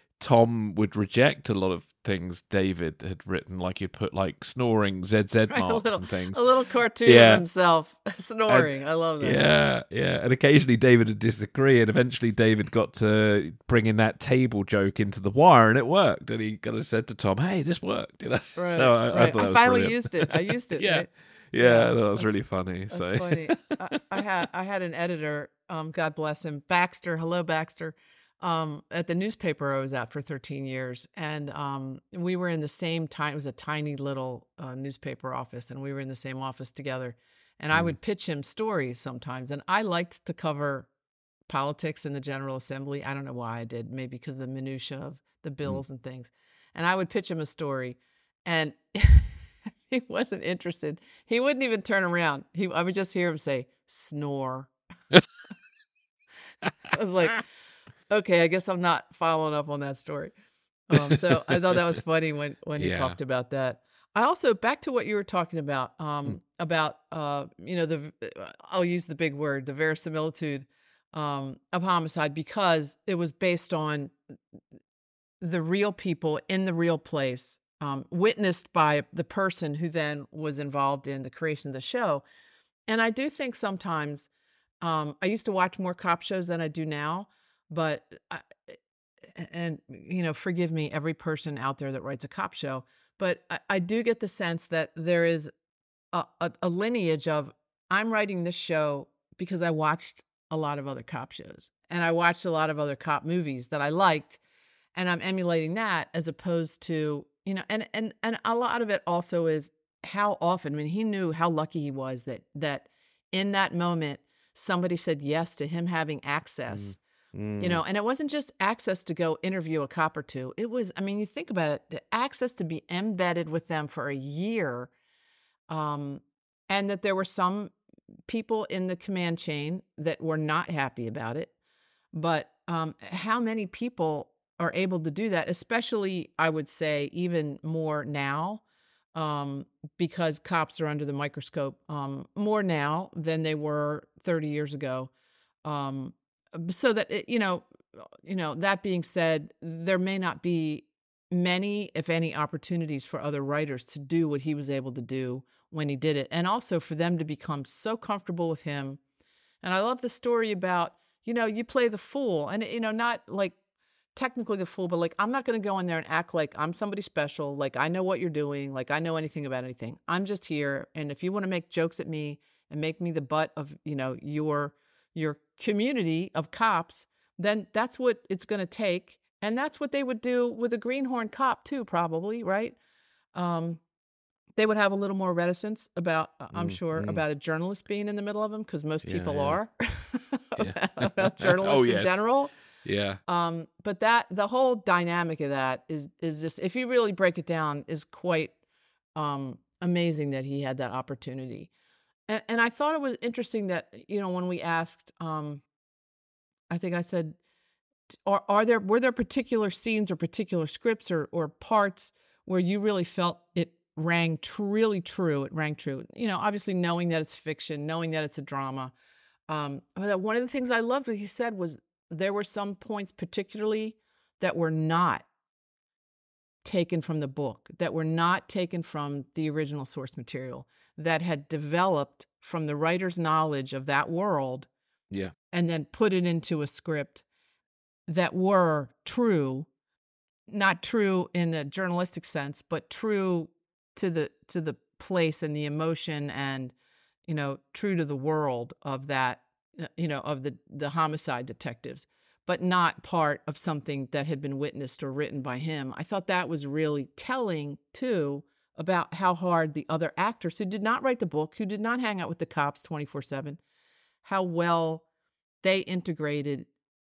Tom would reject a lot of things David had written, like he'd put like snoring Z Z marks right, little, and things. A little cartoon yeah. of himself snoring. And, I love that. Yeah, yeah. And occasionally David would disagree, and eventually David got to bring in that table joke into The Wire, and it worked. And he kind of said to Tom, "Hey, this worked." You know? Right, so I, right. I, thought that I was finally brilliant. used it. I used it. yeah. Right? yeah, Yeah, that was that's- really funny. That's So funny. I, I had I had an editor, um, God bless him, Baxter. Hello, Baxter. Um, at the newspaper I was at for thirteen years, and um, we were in the same time. It was a tiny little uh, newspaper office, and we were in the same office together. And I Mm. would pitch him stories sometimes, and I liked to cover politics in the General Assembly. I don't know why I did, maybe because of the minutia of the bills and things. And I would pitch him a story, and he wasn't interested. He wouldn't even turn around. He, I would just hear him say, "Snore." I was like, okay, I guess I'm not following up on that story. Um, so I thought that was funny when, when he Yeah. talked about that. I also, back to what you were talking about, um, Mm. about, uh, you know, the, I'll use the big word, the verisimilitude um, of Homicide, because it was based on the real people in the real place, um, witnessed by the person who then was involved in the creation of the show. And I do think sometimes, um, I used to watch more cop shows than I do now, but, I, and, you know, forgive me, every person out there that writes a cop show, but I, I do get the sense that there is a, a, a lineage of, I'm writing this show because I watched a lot of other cop shows and I watched a lot of other cop movies that I liked, and I'm emulating that, as opposed to, you know, and, and, and a lot of it also is how often, I mean, he knew how lucky he was that, that in that moment, somebody said yes to him having access, Mm. you know, and it wasn't just access to go interview a cop or two. It was, I mean, you think about it, the access to be embedded with them for a year, um, and that there were some people in the command chain that were not happy about it. But um, how many people are able to do that, especially, I would say, even more now, um, because cops are under the microscope um, more now than they were thirty years ago. Um, so that, it, you know, you know, that being said, there may not be many, if any, opportunities for other writers to do what he was able to do when he did it. And also for them to become so comfortable with him. And I love the story about, you know, you play the fool, and, you know, not like technically the fool, but like, I'm not going to go in there and act like I'm somebody special. Like I know what you're doing. Like I know anything about anything. I'm just here. And if you want to make jokes at me and make me the butt of, you know, your, your community of cops, then that's what it's going to take. And that's what they would do with a greenhorn cop too, probably. Right. Um, they would have a little more reticence about, uh, I'm Mm, sure, mm. about a journalist being in the middle of them, because most Yeah, people yeah. are Yeah. about, about journalists Oh, in yes. general. Yeah. Um, but that the whole dynamic of that is is just, if you really break it down, is quite um, amazing that he had that opportunity. And, and I thought it was interesting that, you know, when we asked, um, I think I said, are, are there were there particular scenes or particular scripts or or parts where you really felt it rang tr- really true? It rang true. You know, obviously knowing that it's fiction, knowing that it's a drama. Um, but one of the things I loved what he said was there were some points particularly that were not taken from the book, that were not taken from the original source material, that had developed from the writer's knowledge of that world Yeah. and then put it into a script, that were true, not true in the journalistic sense, but true to the to the place and the emotion, and, you know, true to the world of that, you know, of the the homicide detectives, but not part of something that had been witnessed or written by him. I thought that was really telling too about how hard the other actors who did not write the book, who did not hang out with the cops twenty-four seven, how well they integrated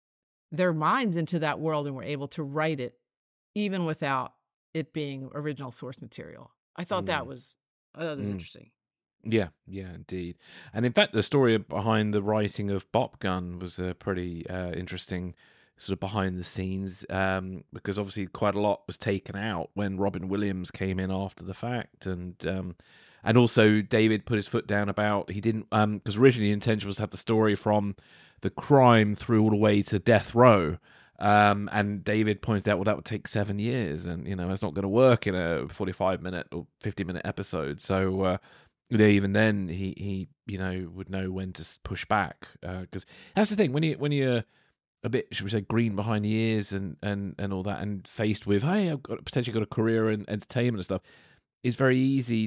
their minds into that world and were able to write it even without it being original source material. I thought that Mm. was, I thought that was Mm. interesting. Yeah, yeah, indeed. And in fact, the story behind the writing of Bop Gun was a pretty uh, interesting sort of behind the scenes, um, because obviously quite a lot was taken out when Robin Williams came in after the fact, and um, and also David put his foot down about he didn't um because originally the intention was to have the story from the crime through all the way to death row. Um, and David pointed out, well, that would take seven years, and you know that's not going to work in a forty-five minute or fifty minute episode. So, uh, you know, even then, he he you know would know when to s- push back, because that's the thing when you when you're a bit, should we say, green behind the ears and and and all that, and faced with, hey, I've got potentially got a career in entertainment and stuff, it's very easy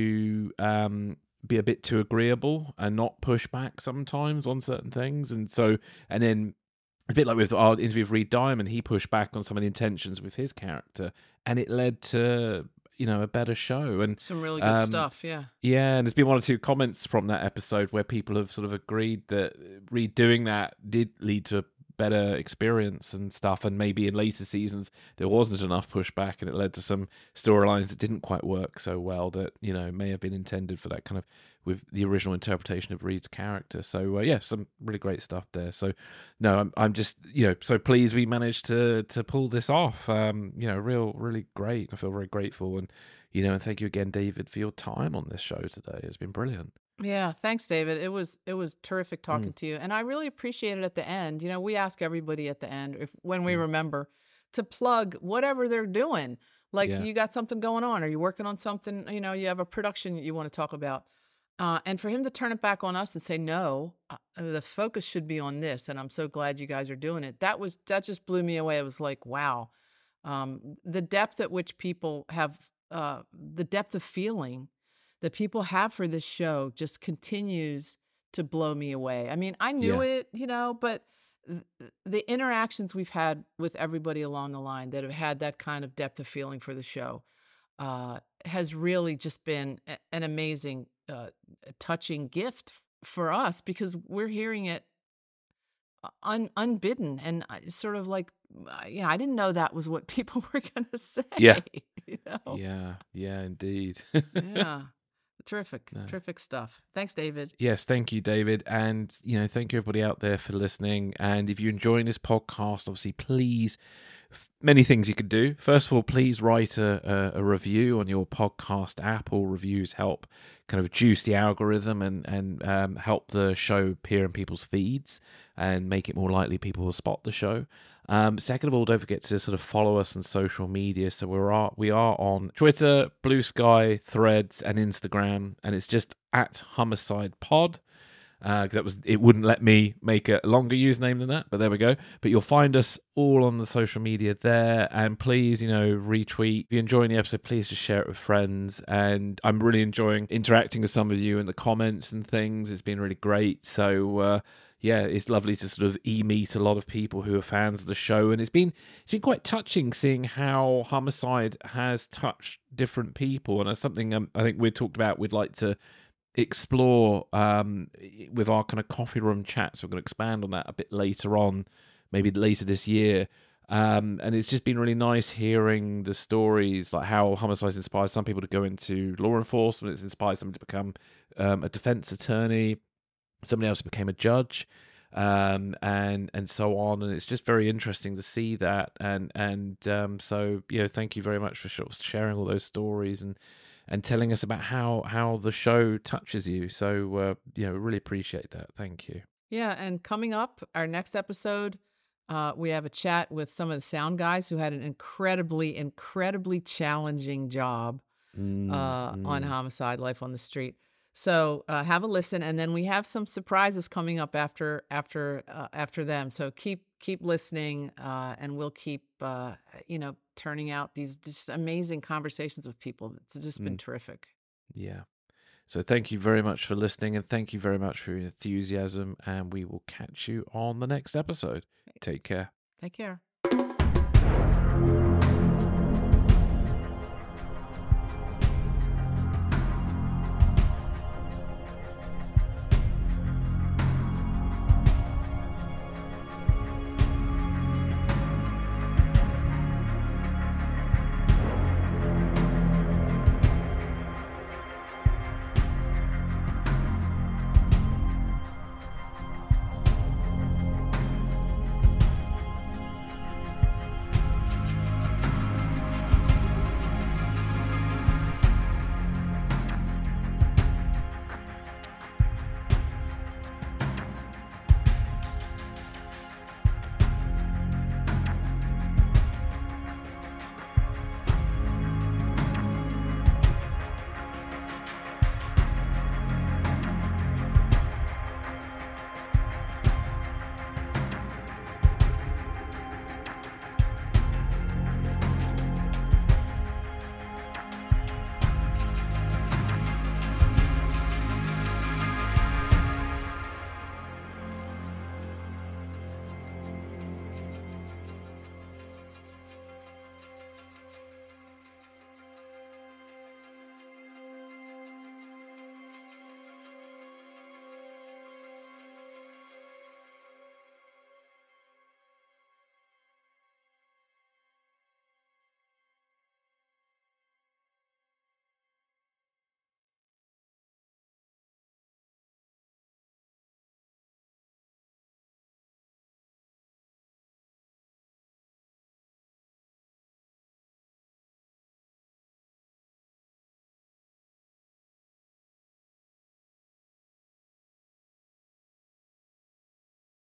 to um be a bit too agreeable and not push back sometimes on certain things, and so and then. A bit like with our interview with Reed Diamond, he pushed back on some of the intentions with his character, and it led to, you know, a better show. And Some really good um, stuff, yeah. yeah, and there's been one or two comments from that episode where people have sort of agreed that Reed doing that did lead to a better experience and stuff, and maybe in later seasons there wasn't enough pushback, and it led to some storylines that didn't quite work so well that, you know, may have been intended for that kind of with the original interpretation of Reed's character. So uh, yeah, some really great stuff there. So no, I'm I'm just, you know, so pleased we managed to to pull this off. Um, you know, real really great. I feel very grateful, and you know, and thank you again, David, for your time on this show today. It's been brilliant. Yeah, thanks, David. It was it was terrific talking Mm. to you, and I really appreciate it at the end. You know, we ask everybody at the end, if when we Mm. remember, to plug whatever they're doing. Like, Yeah. you got something going on, or you're working on something. You know, you have a production that you want to talk about, uh, and for him to turn it back on us and say, "No, uh, the focus should be on this," and I'm so glad you guys are doing it. That was that just blew me away. It was like, wow, um, the depth at which people have, uh, the depth of feeling that people have for this show just continues to blow me away. I mean, I knew Yeah. it, you know, but th- the interactions we've had with everybody along the line that have had that kind of depth of feeling for the show uh, has really just been a- an amazing, uh, touching gift f- for us, because we're hearing it uh, un- unbidden, and I- sort of like, uh, you know, I didn't know that was what people were going to say. Yeah. You know? Yeah. Yeah. Indeed. Yeah. Terrific, No. terrific stuff. Thanks, David. Yes, thank you, David. And, you know, thank you everybody out there for listening. And if you're enjoying this podcast, obviously, please, f- many things you could do. First of all, please write a, a, a review on your podcast app. All reviews help kind of juice the algorithm and, and um, help the show appear in people's feeds and make it more likely people will spot the show. Um, second of all, don't forget to sort of follow us on social media. So we're are, we are on Twitter, Blue Sky, Threads, and Instagram, and it's just at Homicide Pod. because uh, that was it wouldn't let me make a longer username than that, but there we go. But you'll find us all on the social media there, and please, you know, retweet. If you're enjoying the episode, please just share it with friends. And I'm really enjoying interacting with some of you in the comments and things. It's been really great. So uh, yeah, it's lovely to sort of e-meet a lot of people who are fans of the show, and it's been it's been quite touching seeing how Homicide has touched different people, and it's something um, I think we talked about. We'd like to explore um, with our kind of coffee room chats. We're going to expand on that a bit later on, maybe later this year. Um, and it's just been really nice hearing the stories, like how Homicide's inspired some people to go into law enforcement. It's inspired somebody to become um, a defense attorney. Somebody else became a judge, um, and and so on. And it's just very interesting to see that. And and um, so, you know, thank you very much for sharing all those stories and and telling us about how how the show touches you. So, uh, you know, really appreciate that. Thank you. Yeah, and coming up, our next episode, uh, we have a chat with some of the sound guys who had an incredibly, incredibly challenging job Mm, uh, mm. on Homicide: Life on the Street. So uh, have a listen, and then we have some surprises coming up after after uh, after them. So keep keep listening, uh, and we'll keep uh, you know turning out these just amazing conversations with people. It's just been Mm. terrific. Yeah. So thank you very much for listening, and thank you very much for your enthusiasm, and we will catch you on the next episode. Take care. Take care.